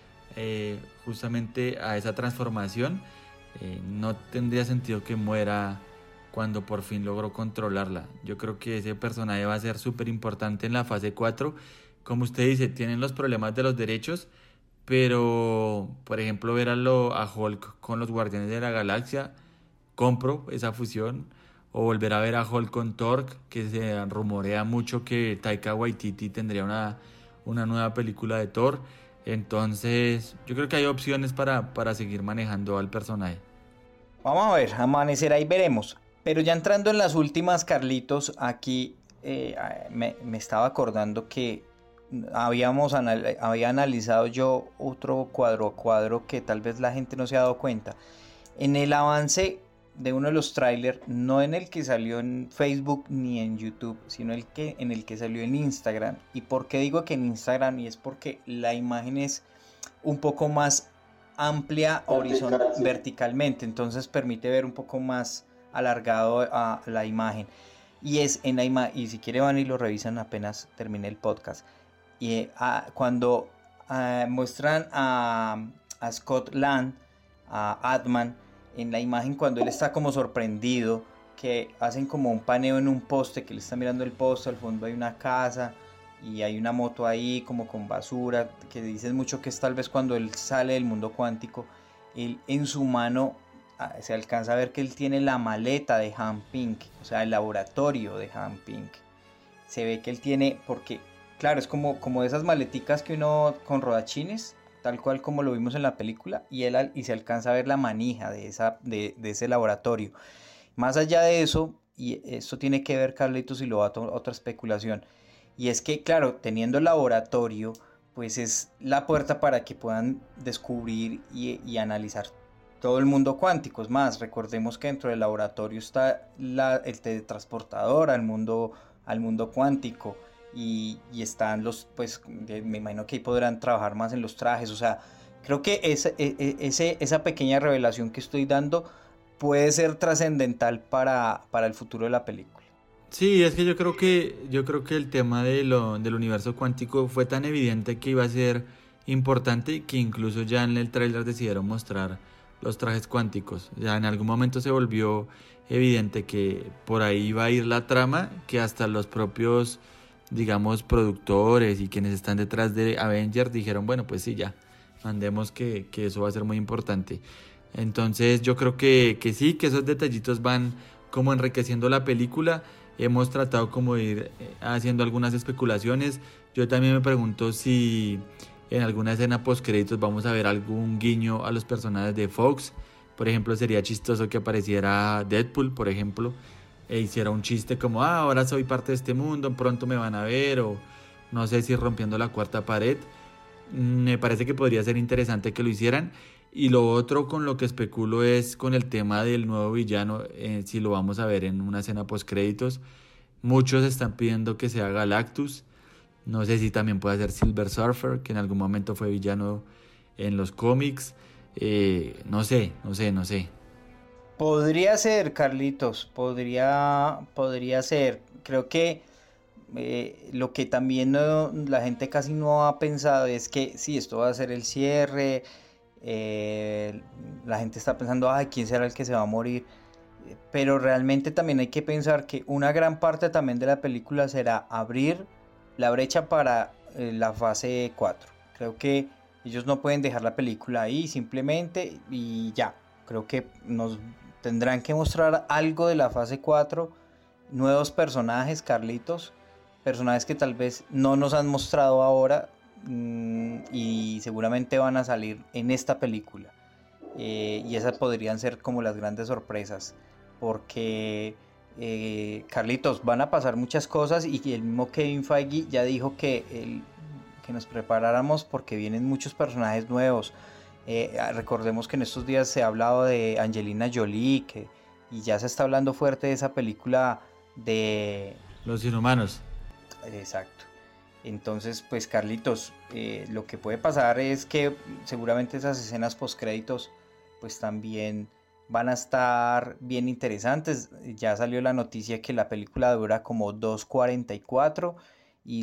justamente a esa transformación, no tendría sentido que muera cuando por fin logró controlarla. Yo creo que ese personaje va a ser súper importante en la fase 4. Como usted dice, tienen los problemas de los derechos, pero por ejemplo ver a Hulk con los Guardianes de la Galaxia, compro esa fusión. O volver a ver a Hulk con Thor, que se rumorea mucho que Taika Waititi tendría una nueva película de Thor. Entonces yo creo que hay opciones para seguir manejando al personaje. Vamos a ver, amanecerá y veremos. Pero ya entrando en las últimas, Carlitos, aquí me estaba acordando que había analizado yo otro cuadro a cuadro que tal vez la gente no se ha dado cuenta. En el avance de uno de los trailers, no en el que salió en Facebook ni en YouTube, sino en el que salió en Instagram. ¿Y por qué digo que en Instagram? Y es porque la imagen es un poco más amplia verticalmente, entonces permite ver un poco más alargado a la imagen. Y es en la imagen, y si quieren van y lo revisan apenas termine el podcast. Y cuando muestran a Scott Lang, a Ant-Man, en la imagen, cuando él está como sorprendido, que hacen como un paneo en un poste, que él está mirando el poste, al fondo hay una casa y hay una moto ahí como con basura, que dicen mucho que es tal vez cuando él sale del mundo cuántico. Él en su mano se alcanza a ver que él tiene la maleta de Han Pink, o sea el laboratorio de Han Pink. Se ve que él tiene, porque claro, es como esas maleticas que uno con rodachines, tal cual como lo vimos en la película, y se alcanza a ver la manija de ese laboratorio. Más allá de eso, y esto tiene que ver, Carlitos, y lo va a otra especulación, y es que, claro, teniendo el laboratorio, pues es la puerta para que puedan descubrir y analizar todo el mundo cuántico. Es más, recordemos que dentro del laboratorio está el teletransportador al mundo cuántico, y están pues me imagino que ahí podrán trabajar más en los trajes. O sea, creo que esa pequeña revelación que estoy dando puede ser trascendental para el futuro de la película. Sí, es que yo creo que el tema del universo cuántico fue tan evidente que iba a ser importante, que incluso ya en el tráiler decidieron mostrar los trajes cuánticos. Ya en algún momento se volvió evidente que por ahí iba a ir la trama, que hasta los propios, digamos, productores y quienes están detrás de Avengers dijeron, bueno, pues sí, ya, mandemos que eso va a ser muy importante. Entonces yo creo que sí, que esos detallitos van como enriqueciendo la película. Hemos tratado como de ir haciendo algunas especulaciones. Yo también me pregunto si en alguna escena post créditos vamos a ver algún guiño a los personajes de Fox. Por ejemplo, sería chistoso que apareciera Deadpool, por ejemplo, e hiciera un chiste como, ahora soy parte de este mundo, pronto me van a ver, o no sé si rompiendo la cuarta pared. Me parece que podría ser interesante que lo hicieran. Y lo otro con lo que especulo es con el tema del nuevo villano, si lo vamos a ver en una escena post créditos. Muchos están pidiendo que sea Galactus. No sé si también puede ser Silver Surfer, que en algún momento fue villano en los cómics. No sé. Podría ser, Carlitos, podría ser. Creo que lo que también la gente casi no ha pensado es que sí, esto va a ser el cierre. La gente está pensando, ¿quién será el que se va a morir? Pero realmente también hay que pensar que una gran parte también de la película será abrir la brecha para la fase 4. Creo que ellos no pueden dejar la película ahí simplemente y ya. Creo que nos tendrán que mostrar algo de la fase 4, nuevos personajes, Carlitos, personajes que tal vez no nos han mostrado ahora, y seguramente van a salir en esta película, y esas podrían ser como las grandes sorpresas, porque Carlitos, van a pasar muchas cosas, y el mismo Kevin Feige ya dijo que nos preparáramos porque vienen muchos personajes nuevos. Recordemos que en estos días se ha hablado de Angelina Jolie, y ya se está hablando fuerte de esa película de Los Inhumanos. Exacto. Entonces, pues Carlitos, lo que puede pasar es que seguramente esas escenas postcréditos pues también van a estar bien interesantes. Ya salió la noticia que la película dura como 2:44 y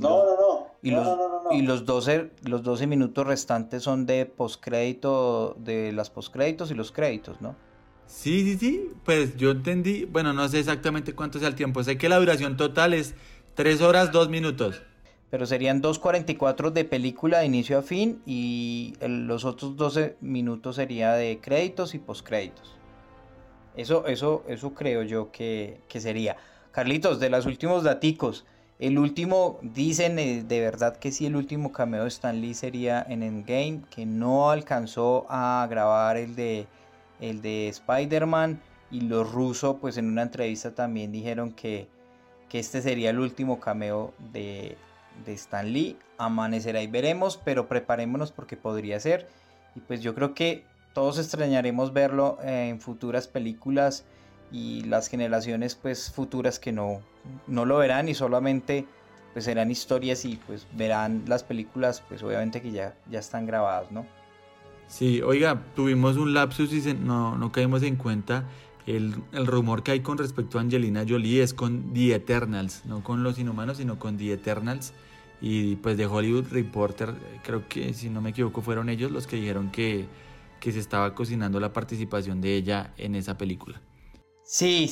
los 12 minutos restantes son de postcrédito, de las postcréditos y los créditos, ¿no? Sí, pues yo entendí, bueno, no sé exactamente cuánto sea el tiempo, sé que la duración total es 3 horas 2 minutos. Pero serían 2:44 de película de inicio a fin, y los otros 12 minutos sería de créditos y postcréditos. Eso creo yo que sería. Carlitos, de los últimos daticos, el último, dicen de verdad que sí, el último cameo de Stan Lee sería en Endgame, que no alcanzó a grabar el de Spider-Man, y los rusos pues en una entrevista también dijeron que este sería el último cameo de Stan Lee. Amanecerá y veremos, pero preparémonos porque podría ser, y pues yo creo que todos extrañaremos verlo en futuras películas, y las generaciones pues futuras que no lo verán, y solamente pues serán historias, y pues verán las películas pues obviamente que ya están grabadas, ¿no? Sí, oiga, tuvimos un lapsus y no caímos en cuenta el rumor que hay con respecto a Angelina Jolie es con The Eternals, no con Los Inhumanos, sino con The Eternals. Y pues de Hollywood Reporter, creo que si no me equivoco fueron ellos los que dijeron que se estaba cocinando la participación de ella en esa película. Sí,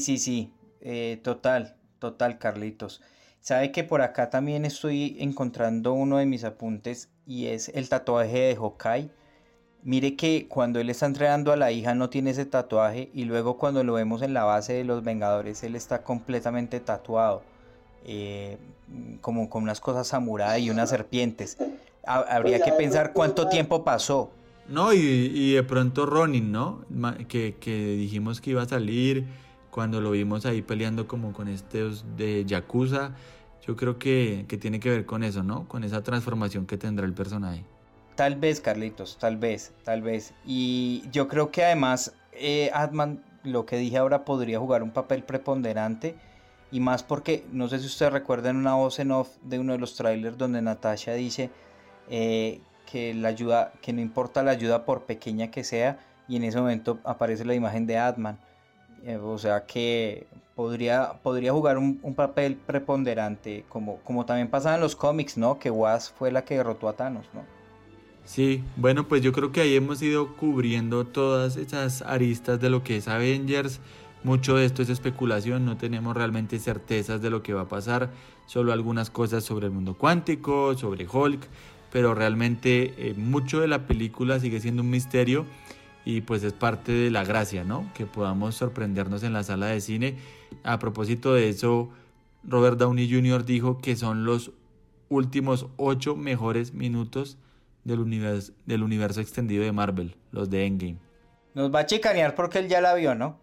total, Carlitos. Sabe que por acá también estoy encontrando uno de mis apuntes, y es el tatuaje de Hawkeye. Mire que cuando él está entrenando a la hija no tiene ese tatuaje, y luego cuando lo vemos en la base de los Vengadores él está completamente tatuado, como con unas cosas samurái y unas serpientes. habría que pensar cuánto tiempo pasó. No, y de pronto Ronin, ¿no? Que dijimos que iba a salir cuando lo vimos ahí peleando como con estos de Yakuza. Yo creo que tiene que ver con eso, ¿no? Con esa transformación que tendrá el personaje. Tal vez, Carlitos, tal vez. Y yo creo que además Ant-Man, lo que dije ahora, podría jugar un papel preponderante. Y más porque, no sé si ustedes recuerdan una voz en off de uno de los trailers donde Natasha dice que la ayuda, que no importa la ayuda por pequeña que sea, y en ese momento aparece la imagen de Ant-Man. O sea que podría jugar un papel preponderante, como también pasaba en los cómics, ¿no? Que Wasp fue la que derrotó a Thanos, ¿no? Sí, bueno, pues yo creo que ahí hemos ido cubriendo todas esas aristas de lo que es Avengers. Mucho de esto es especulación, no tenemos realmente certezas de lo que va a pasar, solo algunas cosas sobre el mundo cuántico, sobre Hulk, pero realmente mucho de la película sigue siendo un misterio y pues es parte de la gracia, ¿no? Que podamos sorprendernos en la sala de cine. A propósito de eso, Robert Downey Jr. dijo que son los últimos 8 mejores minutos del universo extendido de Marvel, los de Endgame. Nos va a chicanear porque él ya la vio, ¿no?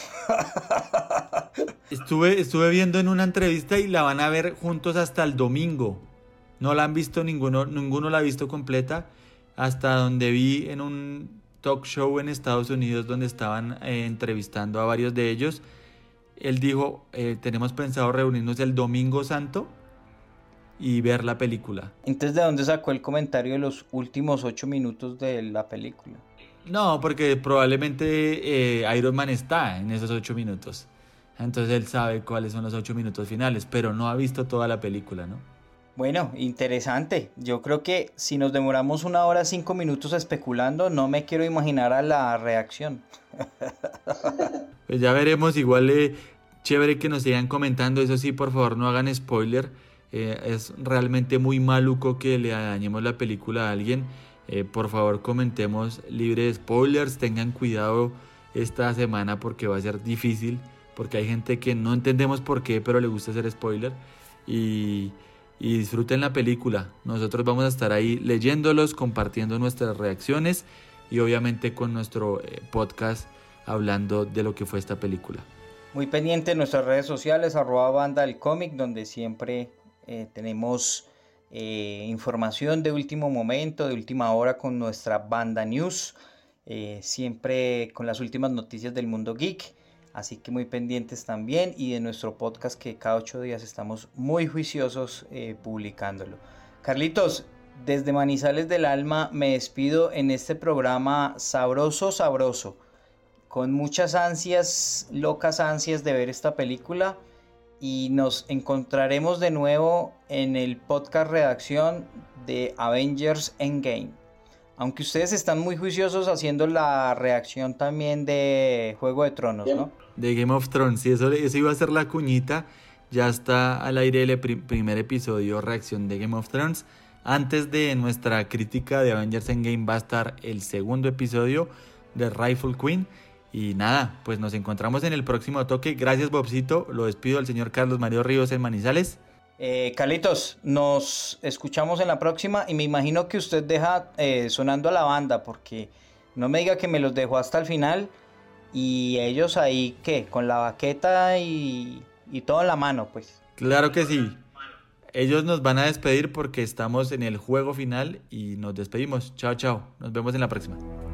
Estuve viendo en una entrevista y la van a ver juntos hasta el domingo. No la han visto ninguno la ha visto completa. Hasta donde vi en un talk show en Estados Unidos donde estaban entrevistando a varios de ellos. Él dijo, tenemos pensado reunirnos el domingo santo y ver la película. Entonces, ¿de dónde sacó el comentario de los últimos 8 minutos de la película? No, porque probablemente Iron Man está en esos 8 minutos. Entonces él sabe cuáles son los 8 minutos finales, pero no ha visto toda la película, ¿no? Bueno, interesante. Yo creo que si nos demoramos 1 hora 5 minutos especulando, no me quiero imaginar a la reacción. Pues ya veremos, igual chévere que nos sigan comentando. Eso sí, por favor, no hagan spoiler. Es realmente muy maluco que le dañemos la película a alguien. Por favor, comentemos libre de spoilers. Tengan cuidado esta semana porque va a ser difícil, porque hay gente que no entendemos por qué, pero le gusta hacer spoiler. Y disfruten la película. Nosotros vamos a estar ahí leyéndolos, compartiendo nuestras reacciones y obviamente con nuestro podcast hablando de lo que fue esta película. Muy pendiente en nuestras redes sociales, @bandadelcomic, donde siempre tenemos información de último momento, de última hora con nuestra Banda News, siempre con las últimas noticias del mundo geek. Así que muy pendientes también, y de nuestro podcast que cada 8 días estamos muy juiciosos publicándolo. Carlitos, desde Manizales del Alma me despido en este programa sabroso, con muchas ansias, locas ansias de ver esta película, y nos encontraremos de nuevo en el podcast redacción de Avengers Endgame. Aunque ustedes están muy juiciosos haciendo la reacción también de Juego de Tronos, ¿no? De Game of Thrones, sí, eso iba a ser la cuñita. Ya está al aire el primer episodio, reacción de Game of Thrones. Antes de nuestra crítica de Avengers Endgame va a estar el segundo episodio de Rifle Queen. Y nada, pues nos encontramos en el próximo toque. Gracias, Bobcito. Lo despido al señor Carlos Mario Ríos en Manizales. Carlitos, nos escuchamos en la próxima, y me imagino que usted deja sonando a la banda, porque no me diga que me los dejó hasta el final y ellos ahí, ¿qué? Con la baqueta y todo en la mano, pues. Claro que sí. Ellos nos van a despedir porque estamos en el juego final y nos despedimos. Chao, chao. Nos vemos en la próxima.